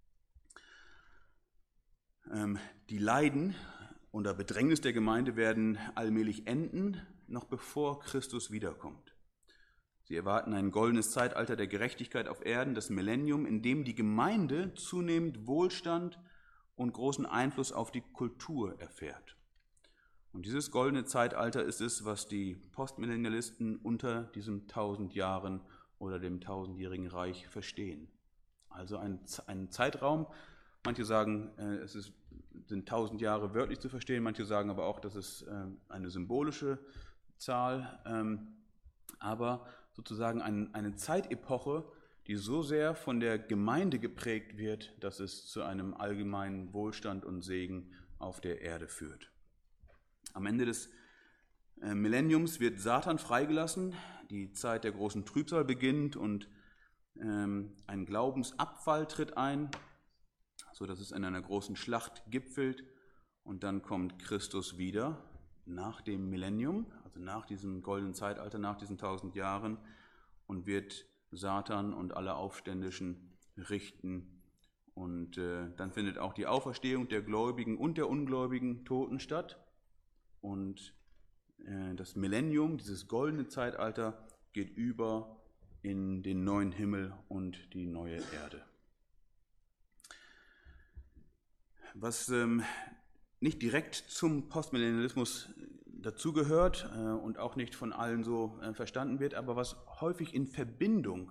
Die Leiden unter Bedrängnis der Gemeinde werden allmählich enden, noch bevor Christus wiederkommt. Sie erwarten ein goldenes Zeitalter der Gerechtigkeit auf Erden, das Millennium, in dem die Gemeinde zunehmend Wohlstand und großen Einfluss auf die Kultur erfährt. Und dieses goldene Zeitalter ist es, was die Postmillennialisten unter diesem 1000 Jahren oder dem 1000-jährigen Reich verstehen. Also ein Zeitraum, manche sagen, sind 1000 Jahre wörtlich zu verstehen, manche sagen aber auch, das ist eine symbolische Zahl, aber sozusagen eine Zeitepoche, die so sehr von der Gemeinde geprägt wird, dass es zu einem allgemeinen Wohlstand und Segen auf der Erde führt. Am Ende des Millenniums wird Satan freigelassen, die Zeit der großen Trübsal beginnt und ein Glaubensabfall tritt ein, sodass es in einer großen Schlacht gipfelt und dann kommt Christus wieder nach dem Millennium, also nach diesem goldenen Zeitalter, nach diesen 1000 Jahren und wird Satan und alle Aufständischen richten. Und dann findet auch die Auferstehung der Gläubigen und der ungläubigen Toten statt. Und das Millennium, dieses goldene Zeitalter, geht über in den neuen Himmel und die neue Erde. Was nicht direkt zum Postmillennialismus dazugehört und auch nicht von allen so verstanden wird, aber was häufig in Verbindung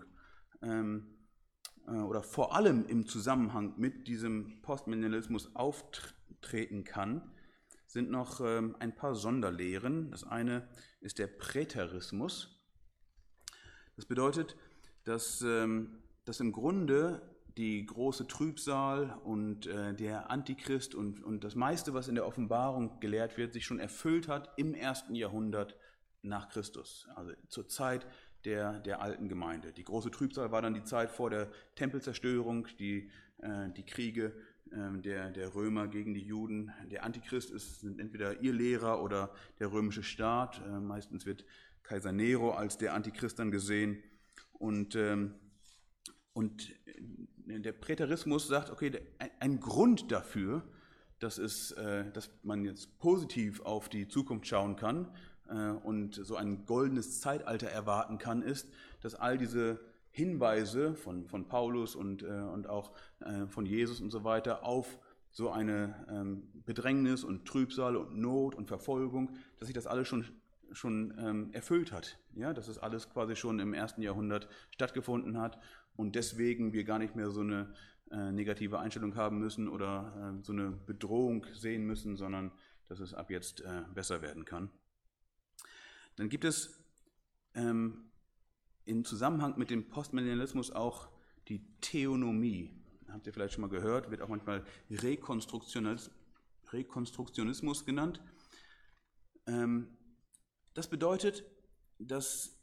oder vor allem im Zusammenhang mit diesem Postmillennialismus auftreten kann, sind noch ein paar Sonderlehren. Das eine ist der Präterismus. Das bedeutet, dass im Grunde die große Trübsal und der Antichrist und das meiste, was in der Offenbarung gelehrt wird, sich schon erfüllt hat im 1. Jahrhundert nach Christus, also zur Zeit der alten Gemeinde. Die große Trübsal war dann die Zeit vor der Tempelzerstörung, die Kriege der Römer gegen die Juden. Der Antichrist sind entweder Irrlehrer oder der römische Staat. Meistens wird Kaiser Nero als der Antichrist dann gesehen. Und der Präterismus sagt, okay, ein Grund dafür, dass man jetzt positiv auf die Zukunft schauen kann und so ein goldenes Zeitalter erwarten kann, ist, dass all diese Hinweise von Paulus und auch von Jesus und so weiter auf so eine Bedrängnis und Trübsal und Not und Verfolgung, dass sich das alles schon erfüllt hat, ja, dass es alles quasi schon im 1. Jahrhundert stattgefunden hat und deswegen wir gar nicht mehr so eine negative Einstellung haben müssen oder so eine Bedrohung sehen müssen, sondern dass es ab jetzt besser werden kann. Dann gibt es im Zusammenhang mit dem Postmillennialismus auch die Theonomie. Habt ihr vielleicht schon mal gehört, wird auch manchmal Rekonstruktionismus genannt. Das bedeutet, dass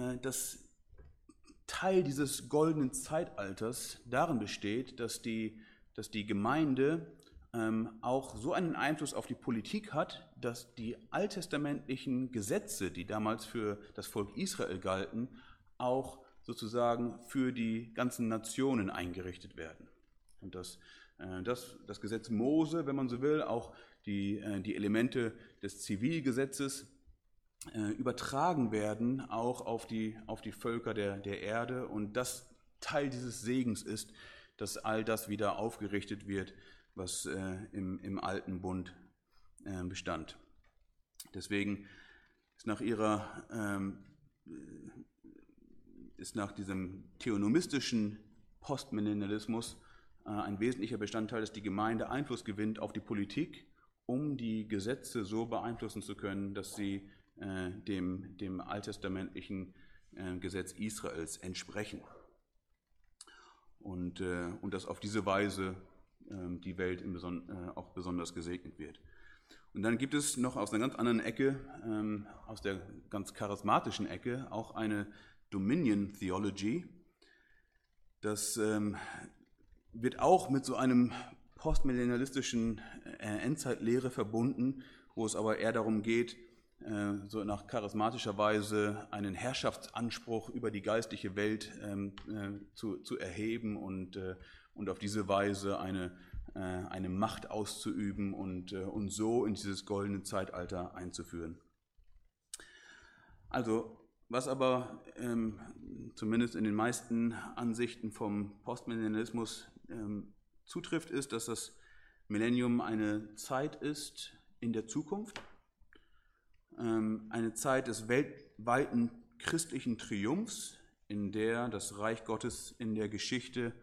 Teil dieses goldenen Zeitalters darin besteht, dass die Gemeinde auch so einen Einfluss auf die Politik hat, dass die alttestamentlichen Gesetze, die damals für das Volk Israel galten, auch sozusagen für die ganzen Nationen eingerichtet werden. Und das Gesetz Mose, wenn man so will, auch die Elemente des Zivilgesetzes übertragen werden auch auf die Völker der Erde und das Teil dieses Segens ist, dass all das wieder aufgerichtet wird, was im alten Bund bestand. Deswegen ist nach diesem theonomistischen Postmillennialismus ein wesentlicher Bestandteil, dass die Gemeinde Einfluss gewinnt auf die Politik, um die Gesetze so beeinflussen zu können, dass sie dem alttestamentlichen Gesetz Israels entsprechen. Und dass auf diese Weise die Welt auch besonders gesegnet wird. Und dann gibt es noch aus einer ganz anderen Ecke, aus der ganz charismatischen Ecke, auch eine Dominion Theology. Das wird auch mit so einem postmillennialistischen Endzeitlehre verbunden, wo es aber eher darum geht, so nach charismatischer Weise einen Herrschaftsanspruch über die geistliche Welt zu erheben und auf diese Weise eine Macht auszuüben und so in dieses goldene Zeitalter einzuführen. Also, was aber zumindest in den meisten Ansichten vom Postmillennialismus zutrifft, ist, dass das Millennium eine Zeit ist in der Zukunft, eine Zeit des weltweiten christlichen Triumphs, in der das Reich Gottes in der Geschichte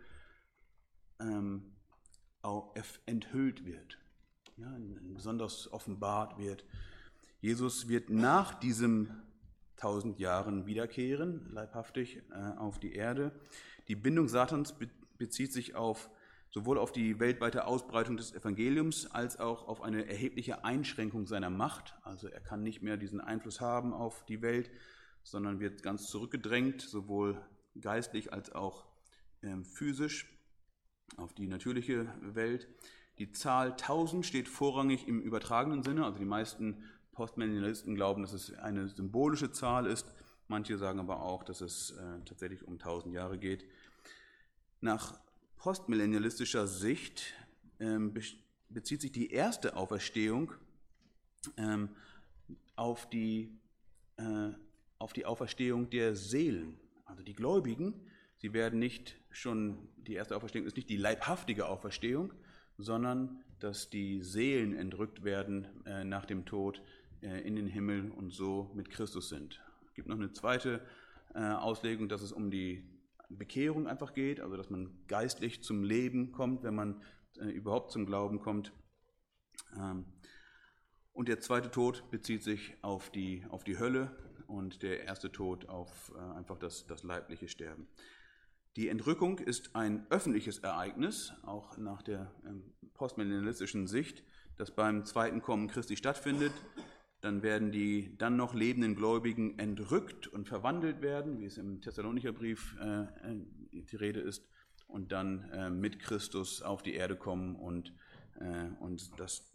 auch enthüllt wird, ja, besonders offenbart wird. Jesus wird nach diesem 1000 Jahren wiederkehren, leibhaftig auf die Erde. Die Bindung Satans bezieht sich sowohl auf die weltweite Ausbreitung des Evangeliums als auch auf eine erhebliche Einschränkung seiner Macht. Also er kann nicht mehr diesen Einfluss haben auf die Welt, sondern wird ganz zurückgedrängt, sowohl geistlich als auch physisch auf die natürliche Welt. Die Zahl 1000 steht vorrangig im übertragenen Sinne. Also die meisten Postmillennialisten glauben, dass es eine symbolische Zahl ist. Manche sagen aber auch, dass es tatsächlich um 1000 Jahre geht. Nach postmillennialistischer Sicht bezieht sich die erste Auferstehung auf die Auferstehung der Seelen. Also die Gläubigen, sie werden die erste Auferstehung ist nicht die leibhaftige Auferstehung, sondern dass die Seelen entrückt werden nach dem Tod in den Himmel und so mit Christus sind. Es gibt noch eine zweite Auslegung, dass es um die Bekehrung einfach geht, also dass man geistlich zum Leben kommt, wenn man überhaupt zum Glauben kommt. Und der zweite Tod bezieht sich auf die Hölle und der erste Tod auf einfach das leibliche Sterben. Die Entrückung ist ein öffentliches Ereignis, auch nach der postmillennialistischen Sicht, das beim zweiten Kommen Christi stattfindet. dann werden die dann noch lebenden Gläubigen entrückt und verwandelt werden, wie es im Thessalonicher Brief die Rede ist, und dann mit Christus auf die Erde kommen und das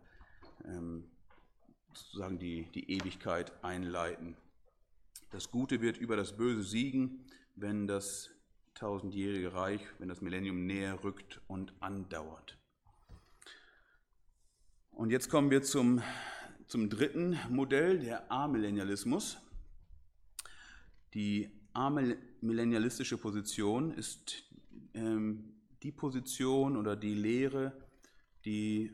sozusagen die Ewigkeit einleiten. Das Gute wird über das Böse siegen, wenn das tausendjährige Reich, wenn das Millennium näher rückt und andauert. Und jetzt kommen wir zum dritten Modell, der Amillennialismus. Die amillennialistische Position ist die Position oder die Lehre, die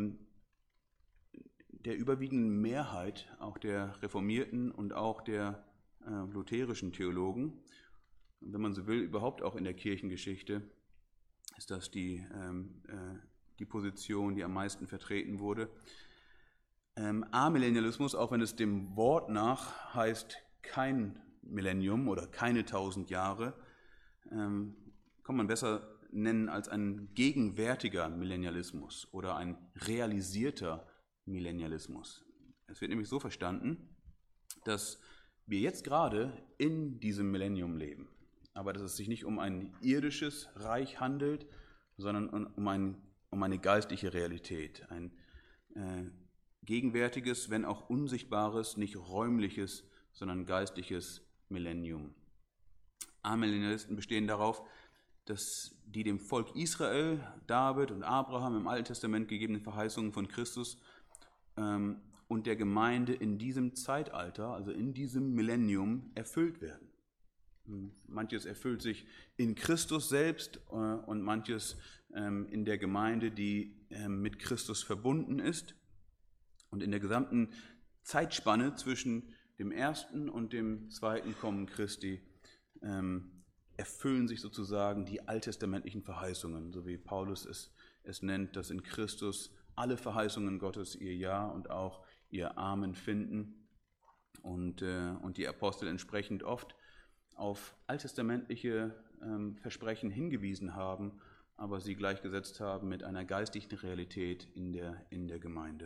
der überwiegenden Mehrheit auch der reformierten und auch der lutherischen Theologen, wenn man so will, überhaupt auch in der Kirchengeschichte, ist das die Position, die am meisten vertreten wurde. Amillennialismus, auch wenn es dem Wort nach heißt kein Millennium oder keine 1000 Jahre, kann man besser nennen als ein gegenwärtiger Millennialismus oder ein realisierter Millennialismus. Es wird nämlich so verstanden, dass wir jetzt gerade in diesem Millennium leben, aber dass es sich nicht um ein irdisches Reich handelt, sondern um eine geistliche Realität, ein gegenwärtiges, wenn auch unsichtbares, nicht räumliches, sondern geistliches Millennium. Amillennialisten bestehen darauf, dass die dem Volk Israel, David und Abraham im Alten Testament gegebenen Verheißungen von Christus und der Gemeinde in diesem Zeitalter, also in diesem Millennium, erfüllt werden. Manches erfüllt sich in Christus selbst und manches in der Gemeinde, die mit Christus verbunden ist. Und in der gesamten Zeitspanne zwischen dem ersten und dem zweiten Kommen Christi erfüllen sich sozusagen die alttestamentlichen Verheißungen, so wie Paulus es nennt, dass in Christus alle Verheißungen Gottes ihr Ja und auch ihr Amen finden und die Apostel entsprechend oft auf alttestamentliche Versprechen hingewiesen haben, aber sie gleichgesetzt haben mit einer geistlichen Realität in der Gemeinde.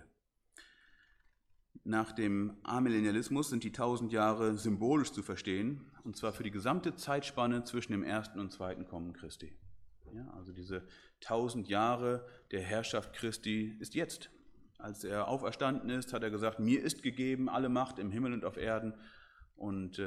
Nach dem Amillennialismus sind die 1000 Jahre symbolisch zu verstehen, und zwar für die gesamte Zeitspanne zwischen dem ersten und zweiten Kommen Christi. Ja, also diese 1000 Jahre der Herrschaft Christi ist jetzt. Als er auferstanden ist, hat er gesagt, mir ist gegeben alle Macht im Himmel und auf Erden, und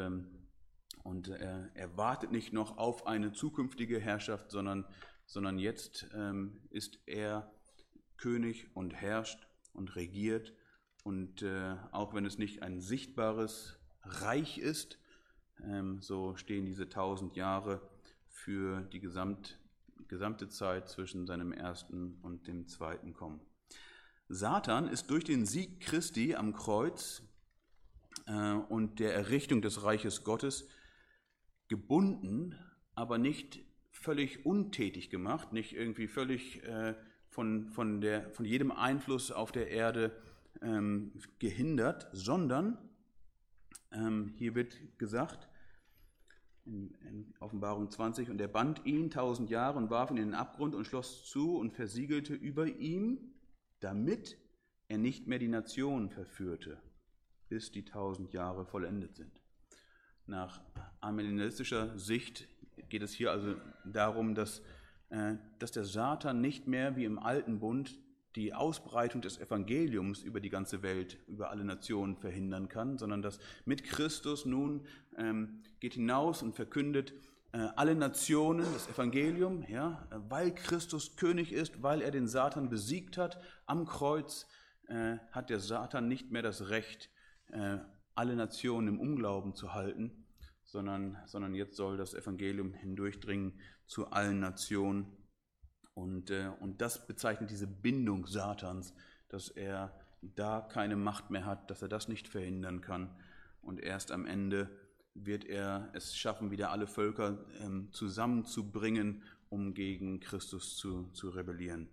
er wartet nicht noch auf eine zukünftige Herrschaft, sondern jetzt ist er König und herrscht und regiert. Und auch wenn es nicht ein sichtbares Reich ist, so stehen diese 1000 Jahre für die gesamte Zeit zwischen seinem ersten und dem zweiten Kommen. Satan ist durch den Sieg Christi am Kreuz und der Errichtung des Reiches Gottes gebunden, aber nicht völlig untätig gemacht, nicht irgendwie völlig von jedem Einfluss auf der Erde gehindert, sondern hier wird gesagt, in Offenbarung 20, und er band ihn 1000 Jahre und warf ihn in den Abgrund und schloss zu und versiegelte über ihm, damit er nicht mehr die Nationen verführte, bis die 1000 Jahre vollendet sind. Nach amillennialistischer Sicht geht es hier also darum, dass der Satan nicht mehr wie im Alten Bund die Ausbreitung des Evangeliums über die ganze Welt, über alle Nationen verhindern kann, sondern dass mit Christus nun geht hinaus und verkündet alle Nationen das Evangelium, ja, weil Christus König ist, weil er den Satan besiegt hat. Am Kreuz hat der Satan nicht mehr das Recht, alle Nationen im Unglauben zu halten, sondern jetzt soll das Evangelium hindurchdringen zu allen Nationen. Und das bezeichnet diese Bindung Satans, dass er da keine Macht mehr hat, dass er das nicht verhindern kann. Und erst am Ende wird er es schaffen, wieder alle Völker zusammenzubringen, um gegen Christus zu rebellieren.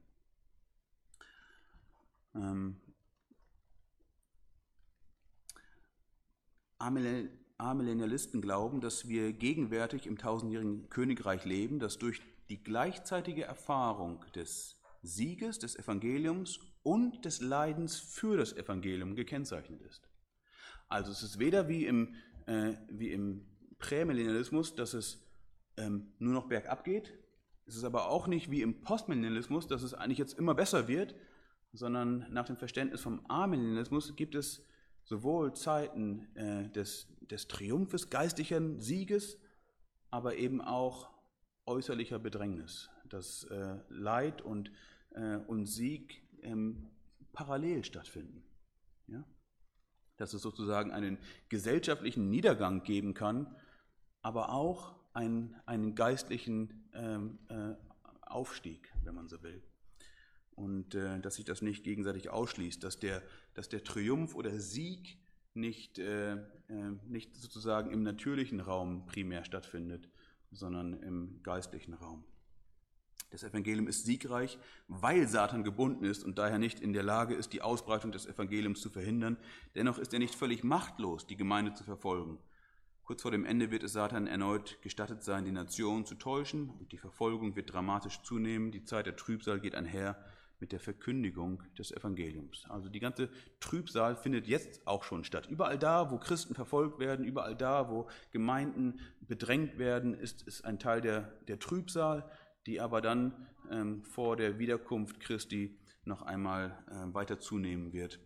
Amillennialisten glauben, dass wir gegenwärtig im tausendjährigen Königreich leben, das durch die gleichzeitige Erfahrung des Sieges des Evangeliums und des Leidens für das Evangelium gekennzeichnet ist. Also es ist weder wie im Prämillennialismus, dass es nur noch bergab geht. Es ist aber auch nicht wie im Postmillennialismus, dass es eigentlich jetzt immer besser wird, sondern nach dem Verständnis vom Amillennialismus gibt es sowohl Zeiten des Triumphes, geistlichen Sieges, aber eben auch äußerlicher Bedrängnis, dass Leid und Sieg parallel stattfinden. Ja? Dass es sozusagen einen gesellschaftlichen Niedergang geben kann, aber auch einen geistlichen Aufstieg, wenn man so will. Und dass sich das nicht gegenseitig ausschließt, dass der Triumph oder Sieg nicht sozusagen im natürlichen Raum primär stattfindet, sondern im geistlichen Raum. Das Evangelium ist siegreich, weil Satan gebunden ist und daher nicht in der Lage ist, die Ausbreitung des Evangeliums zu verhindern. Dennoch ist er nicht völlig machtlos, die Gemeinde zu verfolgen. Kurz vor dem Ende wird es Satan erneut gestattet sein, die Nation zu täuschen, und die Verfolgung wird dramatisch zunehmen. Die Zeit der Trübsal geht einher mit der Verkündigung des Evangeliums. Also die ganze Trübsal findet jetzt auch schon statt. Überall da, wo Christen verfolgt werden, überall da, wo Gemeinden bedrängt werden, ist ein Teil der Trübsal, die aber dann vor der Wiederkunft Christi noch einmal weiter zunehmen wird.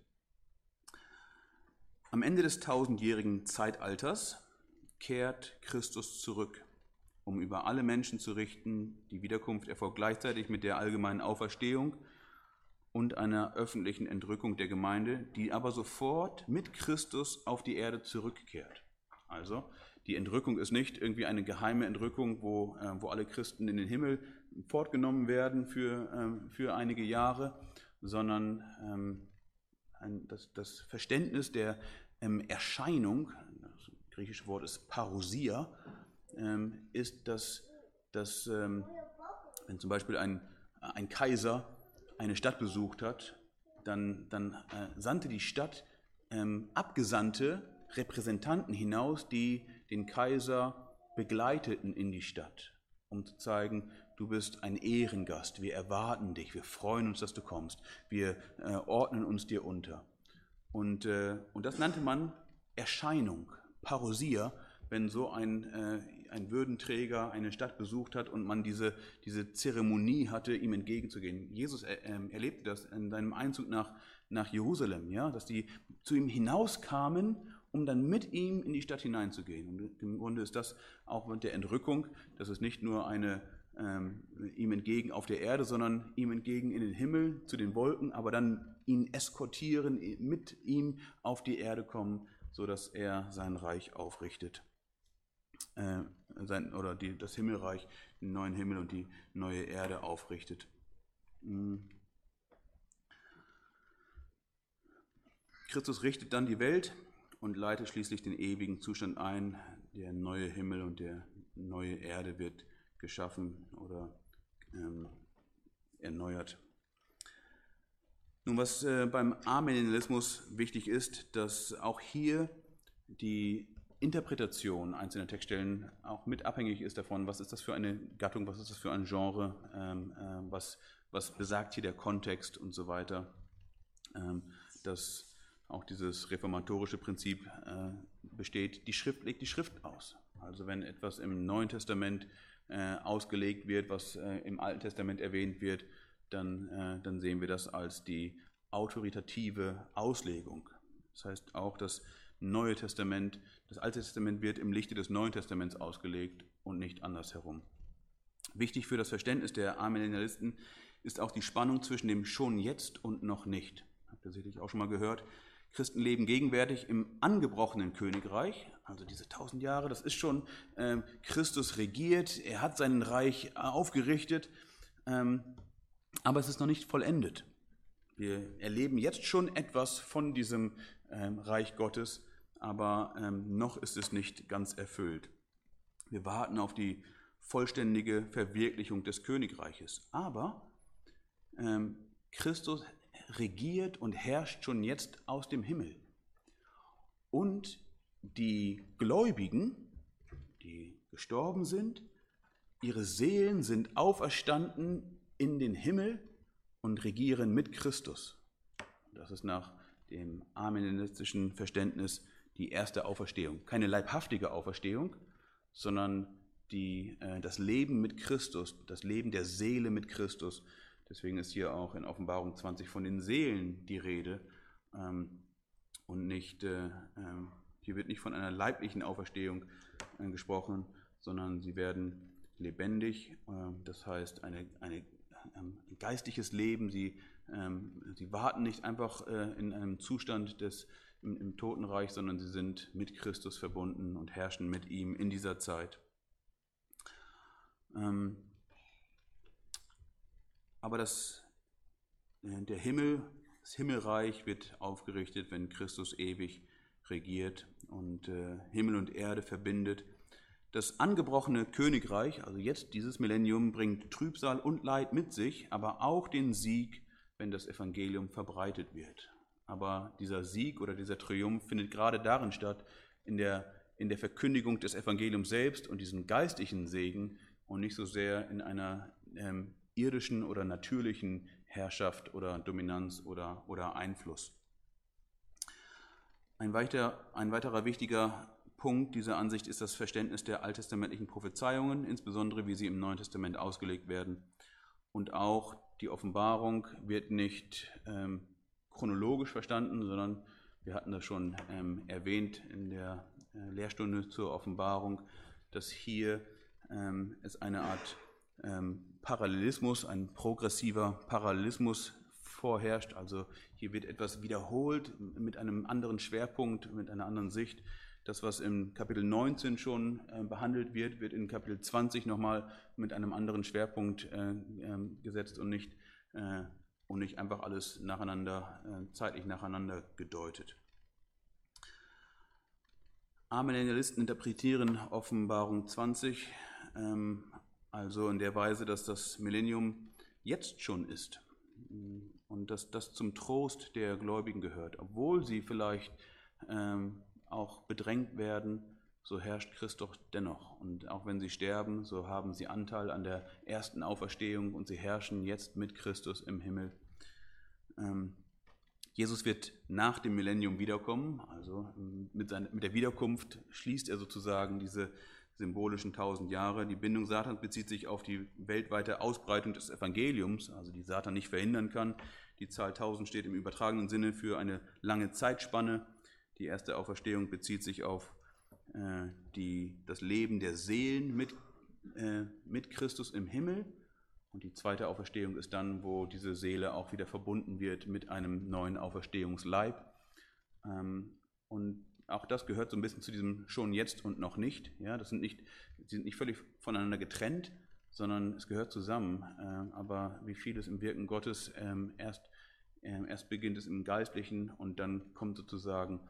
Am Ende des 1000-jährigen Zeitalters kehrt Christus zurück, um über alle Menschen zu richten. Die Wiederkunft erfolgt gleichzeitig mit der allgemeinen Auferstehung und einer öffentlichen Entrückung der Gemeinde, die aber sofort mit Christus auf die Erde zurückkehrt. Also die Entrückung ist nicht irgendwie eine geheime Entrückung, wo alle Christen in den Himmel fortgenommen werden für einige Jahre, sondern das Verständnis der Erscheinung, das griechische Wort ist Parousia, ist, dass wenn zum Beispiel ein Kaiser eine Stadt besucht hat, dann sandte die Stadt abgesandte Repräsentanten hinaus, die den Kaiser begleiteten in die Stadt, um zu zeigen, du bist ein Ehrengast, wir erwarten dich, wir freuen uns, dass du kommst, wir ordnen uns dir unter. Und das nannte man Erscheinung, Parousia, wenn so ein Würdenträger eine Stadt besucht hat und man diese Zeremonie hatte, ihm entgegenzugehen. Jesus erlebte das in seinem Einzug nach Jerusalem, ja, dass die zu ihm hinauskamen, um dann mit ihm in die Stadt hineinzugehen. Und im Grunde ist das auch mit der Entrückung, dass es nicht nur ihm entgegen auf der Erde, sondern ihm entgegen in den Himmel, zu den Wolken, aber dann ihn eskortieren, mit ihm auf die Erde kommen, sodass er sein Reich aufrichtet. Das Himmelreich, den neuen Himmel und die neue Erde aufrichtet. Christus richtet dann die Welt und leitet schließlich den ewigen Zustand ein. Der neue Himmel und der neue Erde wird geschaffen oder erneuert. Nun, was beim Amillennialismus wichtig ist, dass auch hier die Interpretation einzelner Textstellen auch mit abhängig ist davon, was ist das für eine Gattung, was ist das für ein Genre, was besagt hier der Kontext und so weiter. Dass auch dieses reformatorische Prinzip besteht, die Schrift legt die Schrift aus. Also wenn etwas im Neuen Testament ausgelegt wird, was im Alten Testament erwähnt wird, dann sehen wir das als die autoritative Auslegung. Das heißt auch, das Neue Testament, das Alte Testament wird im Lichte des Neuen Testaments ausgelegt und nicht andersherum. Wichtig für das Verständnis der Amillennialisten ist auch die Spannung zwischen dem schon jetzt und noch nicht. Habt ihr sicherlich auch schon mal gehört. Christen leben gegenwärtig im angebrochenen Königreich, also diese 1000 Jahre, das ist schon, Christus regiert, er hat sein Reich aufgerichtet, aber es ist noch nicht vollendet. Wir erleben jetzt schon etwas von diesem Reich Gottes, aber noch ist es nicht ganz erfüllt. Wir warten auf die vollständige Verwirklichung des Königreiches. Aber Christus regiert und herrscht schon jetzt aus dem Himmel. Und die Gläubigen, die gestorben sind, ihre Seelen sind auferstanden in den Himmel und regieren mit Christus. Das ist nach dem arminianistischen Verständnis die erste Auferstehung. Keine leibhaftige Auferstehung, sondern das Leben mit Christus, das Leben der Seele mit Christus. Deswegen ist hier auch in Offenbarung 20 von den Seelen die Rede und nicht, hier wird nicht von einer leiblichen Auferstehung gesprochen, sondern sie werden lebendig, das heißt ein geistliches Leben. Sie warten nicht einfach in einem Zustand im Totenreich, sondern sie sind mit Christus verbunden und herrschen mit ihm in dieser Zeit. Aber das Himmelreich wird aufgerichtet, wenn Christus ewig regiert und Himmel und Erde verbindet. Das angebrochene Königreich, also jetzt dieses Millennium, bringt Trübsal und Leid mit sich, aber auch den Sieg, wenn das Evangelium verbreitet wird. Aber dieser Sieg oder dieser Triumph findet gerade darin statt, in der Verkündigung des Evangeliums selbst und diesem geistlichen Segen und nicht so sehr in einer irdischen oder natürlichen Herrschaft oder Dominanz oder Einfluss. Ein weiterer wichtiger Punkt dieser Ansicht ist das Verständnis der alttestamentlichen Prophezeiungen, insbesondere wie sie im Neuen Testament ausgelegt werden. Und auch die Offenbarung wird nicht chronologisch verstanden, sondern wir hatten das schon erwähnt in der Lehrstunde zur Offenbarung, dass hier es eine Art Parallelismus, ein progressiver Parallelismus vorherrscht. Also hier wird etwas wiederholt mit einem anderen Schwerpunkt, mit einer anderen Sicht. Das, was im Kapitel 19 schon behandelt wird, wird in Kapitel 20 nochmal mit einem anderen Schwerpunkt gesetzt und nicht einfach alles zeitlich nacheinander gedeutet. Amillennialisten interpretieren Offenbarung 20 also in der Weise, dass das Millennium jetzt schon ist und dass das zum Trost der Gläubigen gehört. Obwohl sie vielleicht auch bedrängt werden, so herrscht Christus dennoch. Und auch wenn sie sterben, so haben sie Anteil an der ersten Auferstehung und sie herrschen jetzt mit Christus im Himmel. Jesus wird nach dem Millennium wiederkommen, also mit der Wiederkunft schließt er sozusagen diese symbolischen 1000 Jahre. Die Bindung Satans bezieht sich auf die weltweite Ausbreitung des Evangeliums, also die Satan nicht verhindern kann. Die Zahl 1000 steht im übertragenen Sinne für eine lange Zeitspanne. Die erste Auferstehung bezieht sich auf das Leben der Seelen mit Christus im Himmel. Und die zweite Auferstehung ist dann, wo diese Seele auch wieder verbunden wird mit einem neuen Auferstehungsleib. Und auch das gehört so ein bisschen zu diesem schon jetzt und noch nicht. Ja, sie sind nicht völlig voneinander getrennt, sondern es gehört zusammen. Aber wie vieles im Wirken Gottes, erst beginnt es im Geistlichen und dann kommt sozusagen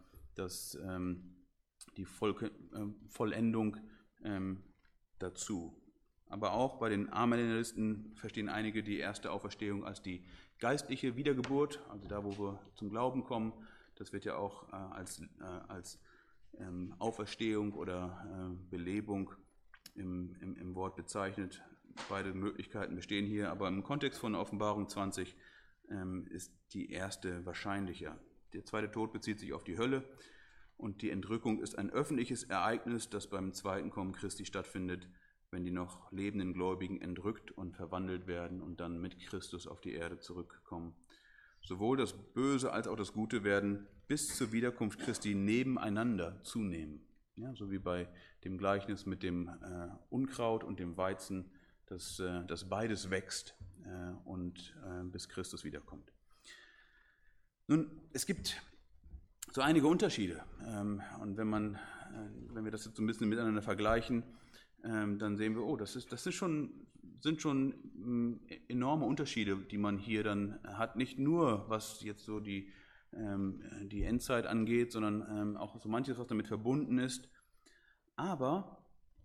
die Vollendung dazu. Aber auch bei den Amillennialisten verstehen einige die erste Auferstehung als die geistliche Wiedergeburt, also da, wo wir zum Glauben kommen. Das wird ja auch als Auferstehung oder Belebung im Wort bezeichnet. Beide Möglichkeiten bestehen hier, aber im Kontext von Offenbarung 20 ist die erste wahrscheinlicher. Der zweite Tod bezieht sich auf die Hölle und die Entrückung ist ein öffentliches Ereignis, das beim zweiten Kommen Christi stattfindet, wenn die noch lebenden Gläubigen entrückt und verwandelt werden und dann mit Christus auf die Erde zurückkommen. Sowohl das Böse als auch das Gute werden bis zur Wiederkunft Christi nebeneinander zunehmen. Ja, so wie bei dem Gleichnis mit dem Unkraut und dem Weizen, dass beides wächst und bis Christus wiederkommt. Nun, es gibt so einige Unterschiede. Und wenn wir das jetzt so ein bisschen miteinander vergleichen, dann sehen wir, das sind schon enorme Unterschiede, die man hier dann hat. Nicht nur, was jetzt so die Endzeit angeht, sondern auch so manches, was damit verbunden ist. Aber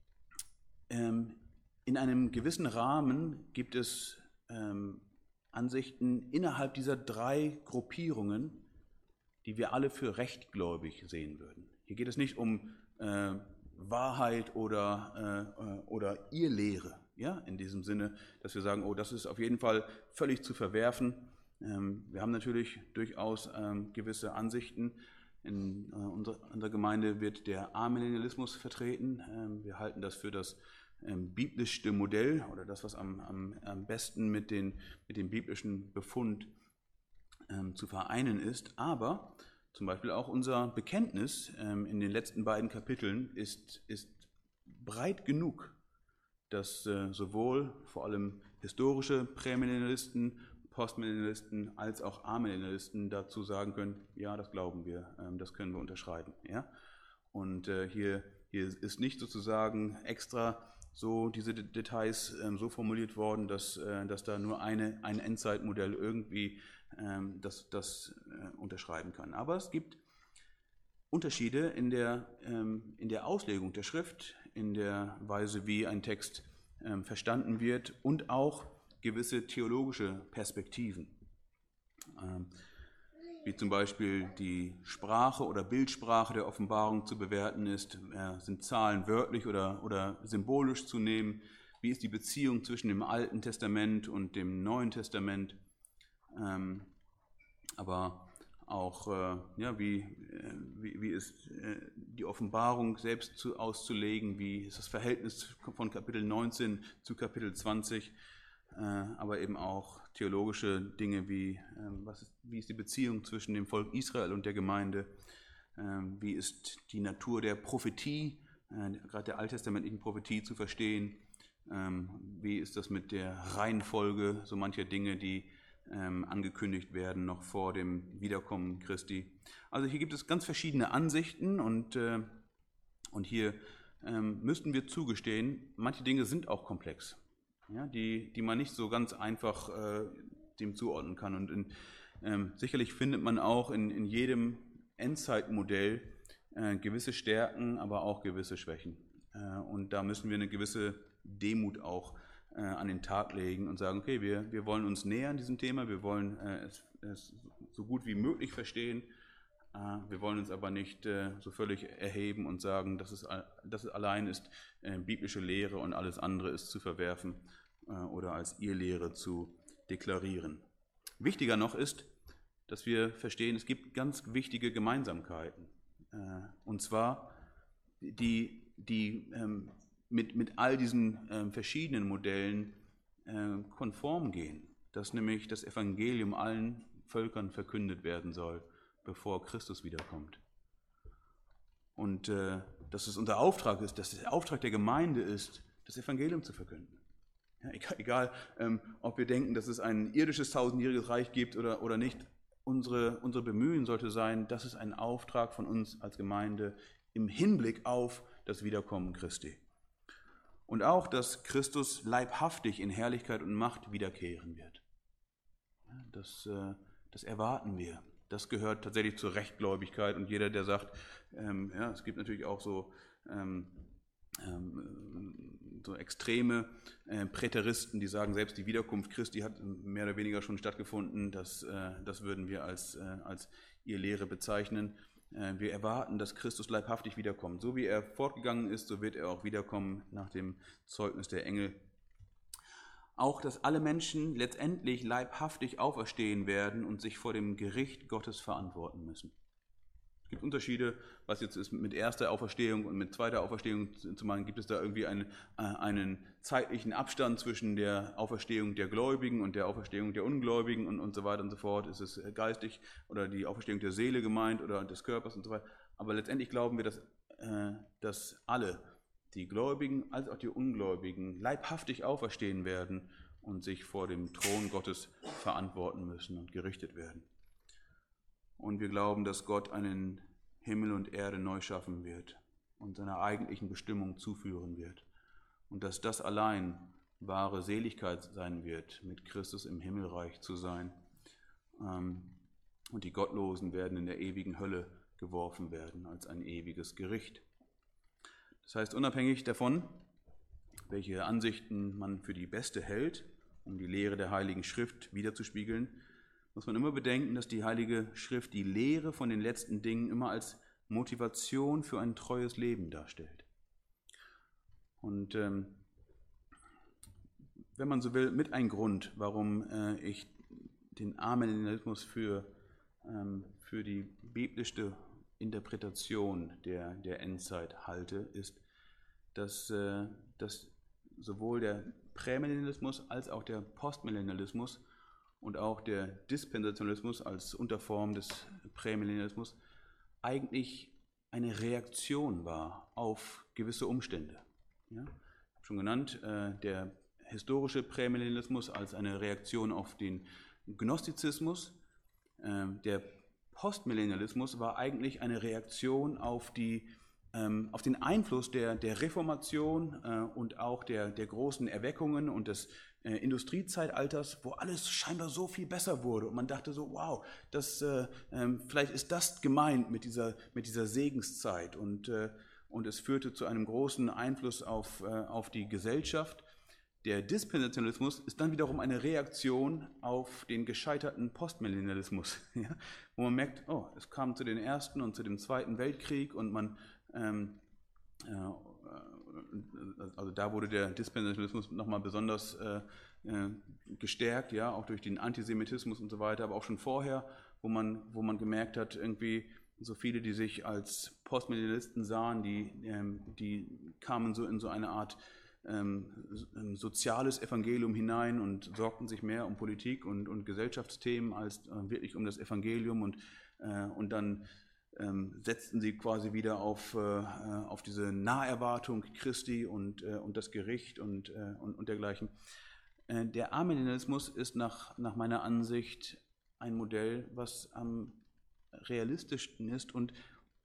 in einem gewissen Rahmen gibt es Ansichten innerhalb dieser 3 Gruppierungen, die wir alle für rechtgläubig sehen würden. Hier geht es nicht um Wahrheit oder Irrlehre, Ja, in diesem Sinne, dass wir sagen, oh, das ist auf jeden Fall völlig zu verwerfen. Wir haben natürlich durchaus gewisse Ansichten. In unserer Gemeinde wird der Amillennialismus vertreten. Wir halten das für das biblischste Modell oder das, was am besten mit dem biblischen Befund zu vereinen ist. Aber zum Beispiel auch unser Bekenntnis in den letzten beiden Kapiteln ist breit genug, dass sowohl vor allem historische Prämillennialisten, Postmillennialisten als auch Amillennialisten dazu sagen können, ja, das glauben wir, das können wir unterschreiben. Ja? Und hier ist nicht sozusagen extra so diese Details so formuliert worden, dass da nur ein Endzeitmodell irgendwie das unterschreiben kann. Aber es gibt Unterschiede in der Auslegung der Schrift, in der Weise, wie ein Text verstanden wird und auch gewisse theologische Perspektiven, wie zum Beispiel die Sprache oder Bildsprache der Offenbarung zu bewerten ist, sind Zahlen wörtlich oder symbolisch zu nehmen, wie ist die Beziehung zwischen dem Alten Testament und dem Neuen Testament, aber auch wie ist die Offenbarung selbst auszulegen, wie ist das Verhältnis von Kapitel 19 zu Kapitel 20, aber eben auch theologische Dinge wie ist die Beziehung zwischen dem Volk Israel und der Gemeinde, wie ist die Natur der Prophetie, gerade der alttestamentlichen Prophetie zu verstehen, wie ist das mit der Reihenfolge so mancher Dinge, die angekündigt werden noch vor dem Wiederkommen Christi. Also hier gibt es ganz verschiedene Ansichten und hier müssten wir zugestehen, manche Dinge sind auch komplex, ja, die man nicht so ganz einfach dem zuordnen kann. Und sicherlich findet man auch in jedem Endzeitmodell gewisse Stärken, aber auch gewisse Schwächen. Und da müssen wir eine gewisse Demut auch an den Tag legen und sagen, okay, wir wollen uns nähern diesem Thema, wir wollen es so gut wie möglich verstehen, wir wollen uns aber nicht so völlig erheben und sagen, dass es allein ist biblische Lehre und alles andere ist zu verwerfen oder als Irrlehre zu deklarieren. Wichtiger noch ist, dass wir verstehen, es gibt ganz wichtige Gemeinsamkeiten, und zwar die mit all diesen verschiedenen Modellen konform gehen, dass nämlich das Evangelium allen Völkern verkündet werden soll, bevor Christus wiederkommt. Und dass es unser Auftrag ist, dass der Auftrag der Gemeinde ist, das Evangelium zu verkünden. Ja, egal, ob wir denken, dass es ein irdisches 1000-jähriges Reich gibt oder nicht, unsere Bemühen sollte sein, das ist ein Auftrag von uns als Gemeinde im Hinblick auf das Wiederkommen Christi. Und auch, dass Christus leibhaftig in Herrlichkeit und Macht wiederkehren wird. Das erwarten wir. Das gehört tatsächlich zur Rechtgläubigkeit. Und jeder, der sagt, es gibt natürlich auch so extreme Präteristen, die sagen, selbst die Wiederkunft Christi hat mehr oder weniger schon stattgefunden. Das würden wir als Irrlehre bezeichnen. Wir erwarten, dass Christus leibhaftig wiederkommt. So wie er fortgegangen ist, so wird er auch wiederkommen nach dem Zeugnis der Engel. Auch, dass alle Menschen letztendlich leibhaftig auferstehen werden und sich vor dem Gericht Gottes verantworten müssen. Es gibt Unterschiede, was jetzt ist mit erster Auferstehung und mit zweiter Auferstehung zu machen. Gibt es da irgendwie einen zeitlichen Abstand zwischen der Auferstehung der Gläubigen und der Auferstehung der Ungläubigen und so weiter und so fort? Ist es geistig oder die Auferstehung der Seele gemeint oder des Körpers und so weiter? Aber letztendlich glauben wir, dass alle, die Gläubigen als auch die Ungläubigen, leibhaftig auferstehen werden und sich vor dem Thron Gottes verantworten müssen und gerichtet werden. Und wir glauben, dass Gott einen Himmel und Erde neu schaffen wird und seiner eigentlichen Bestimmung zuführen wird. Und dass das allein wahre Seligkeit sein wird, mit Christus im Himmelreich zu sein. Und die Gottlosen werden in der ewigen Hölle geworfen werden als ein ewiges Gericht. Das heißt, unabhängig davon, welche Ansichten man für die beste hält, um die Lehre der Heiligen Schrift wiederzuspiegeln, muss man immer bedenken, dass die Heilige Schrift die Lehre von den letzten Dingen immer als Motivation für ein treues Leben darstellt. Und wenn man so will, mit ein Grund, warum ich den Amillennialismus für die biblische Interpretation der Endzeit halte, ist, dass sowohl der Prämillennialismus als auch der Postmillennialismus und auch der Dispensationalismus als Unterform des Prämillennialismus eigentlich eine Reaktion war auf gewisse Umstände. Ja? Ich habe schon genannt, der historische Prämillennialismus als eine Reaktion auf den Gnostizismus. Der Postmillennialismus war eigentlich eine Reaktion auf den Einfluss der Reformation und auch der großen Erweckungen und des Industriezeitalters, wo alles scheinbar so viel besser wurde. Und man dachte so, wow, vielleicht ist das gemeint mit dieser Segenszeit. Und es führte zu einem großen Einfluss auf die Gesellschaft. Der Dispensationalismus ist dann wiederum eine Reaktion auf den gescheiterten Postmillennialismus, ja? Wo man merkt, oh, es kam zu den Ersten und zu dem Zweiten Weltkrieg und also da wurde der Dispensationalismus nochmal besonders gestärkt, ja, auch durch den Antisemitismus und so weiter, aber auch schon vorher, wo man gemerkt hat, irgendwie so viele, die sich als Postmillennialisten sahen, die kamen so in so eine Art soziales Evangelium hinein und sorgten sich mehr um Politik und Gesellschaftsthemen als wirklich um das Evangelium und dann setzten sie quasi wieder auf diese Naherwartung Christi und das Gericht und dergleichen. Der Arminianismus ist nach meiner Ansicht ein Modell, was am realistischsten ist und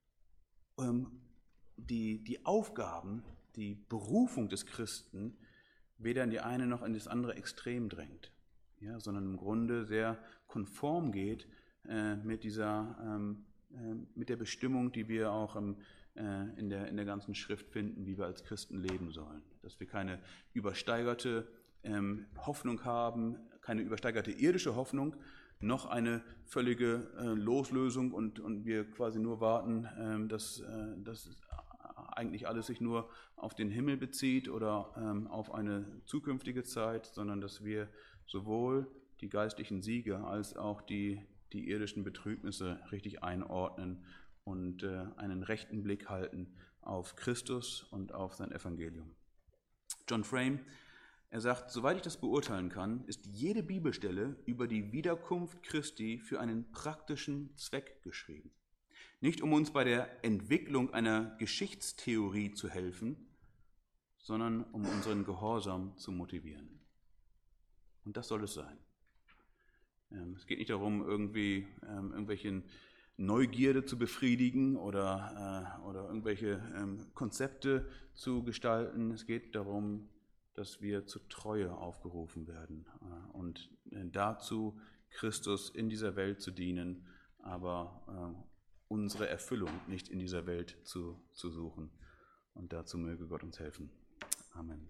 die Aufgaben, die Berufung des Christen weder in die eine noch in das andere Extrem drängt, ja, sondern im Grunde sehr konform geht mit der Bestimmung, die wir auch in der ganzen Schrift finden, wie wir als Christen leben sollen. Dass wir keine übersteigerte Hoffnung haben, keine übersteigerte irdische Hoffnung, noch eine völlige Loslösung und wir quasi nur warten, dass eigentlich alles sich nur auf den Himmel bezieht oder auf eine zukünftige Zeit, sondern dass wir sowohl die geistlichen Siege als auch die irdischen Betrübnisse richtig einordnen und einen rechten Blick halten auf Christus und auf sein Evangelium. John Frame, er sagt, soweit ich das beurteilen kann, ist jede Bibelstelle über die Wiederkunft Christi für einen praktischen Zweck geschrieben. Nicht um uns bei der Entwicklung einer Geschichtstheorie zu helfen, sondern um unseren Gehorsam zu motivieren. Und das soll es sein. Es geht nicht darum, irgendwelche Neugierde zu befriedigen oder irgendwelche Konzepte zu gestalten. Es geht darum, dass wir zur Treue aufgerufen werden und dazu, Christus in dieser Welt zu dienen, aber unsere Erfüllung nicht in dieser Welt zu suchen. Und dazu möge Gott uns helfen. Amen.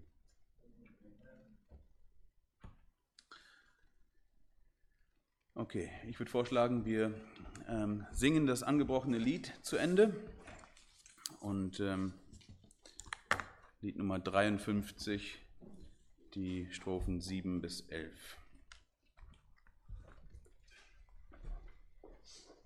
Okay, ich würde vorschlagen, wir singen das angebrochene Lied zu Ende. Und Lied Nummer 53, die Strophen 7 bis 11.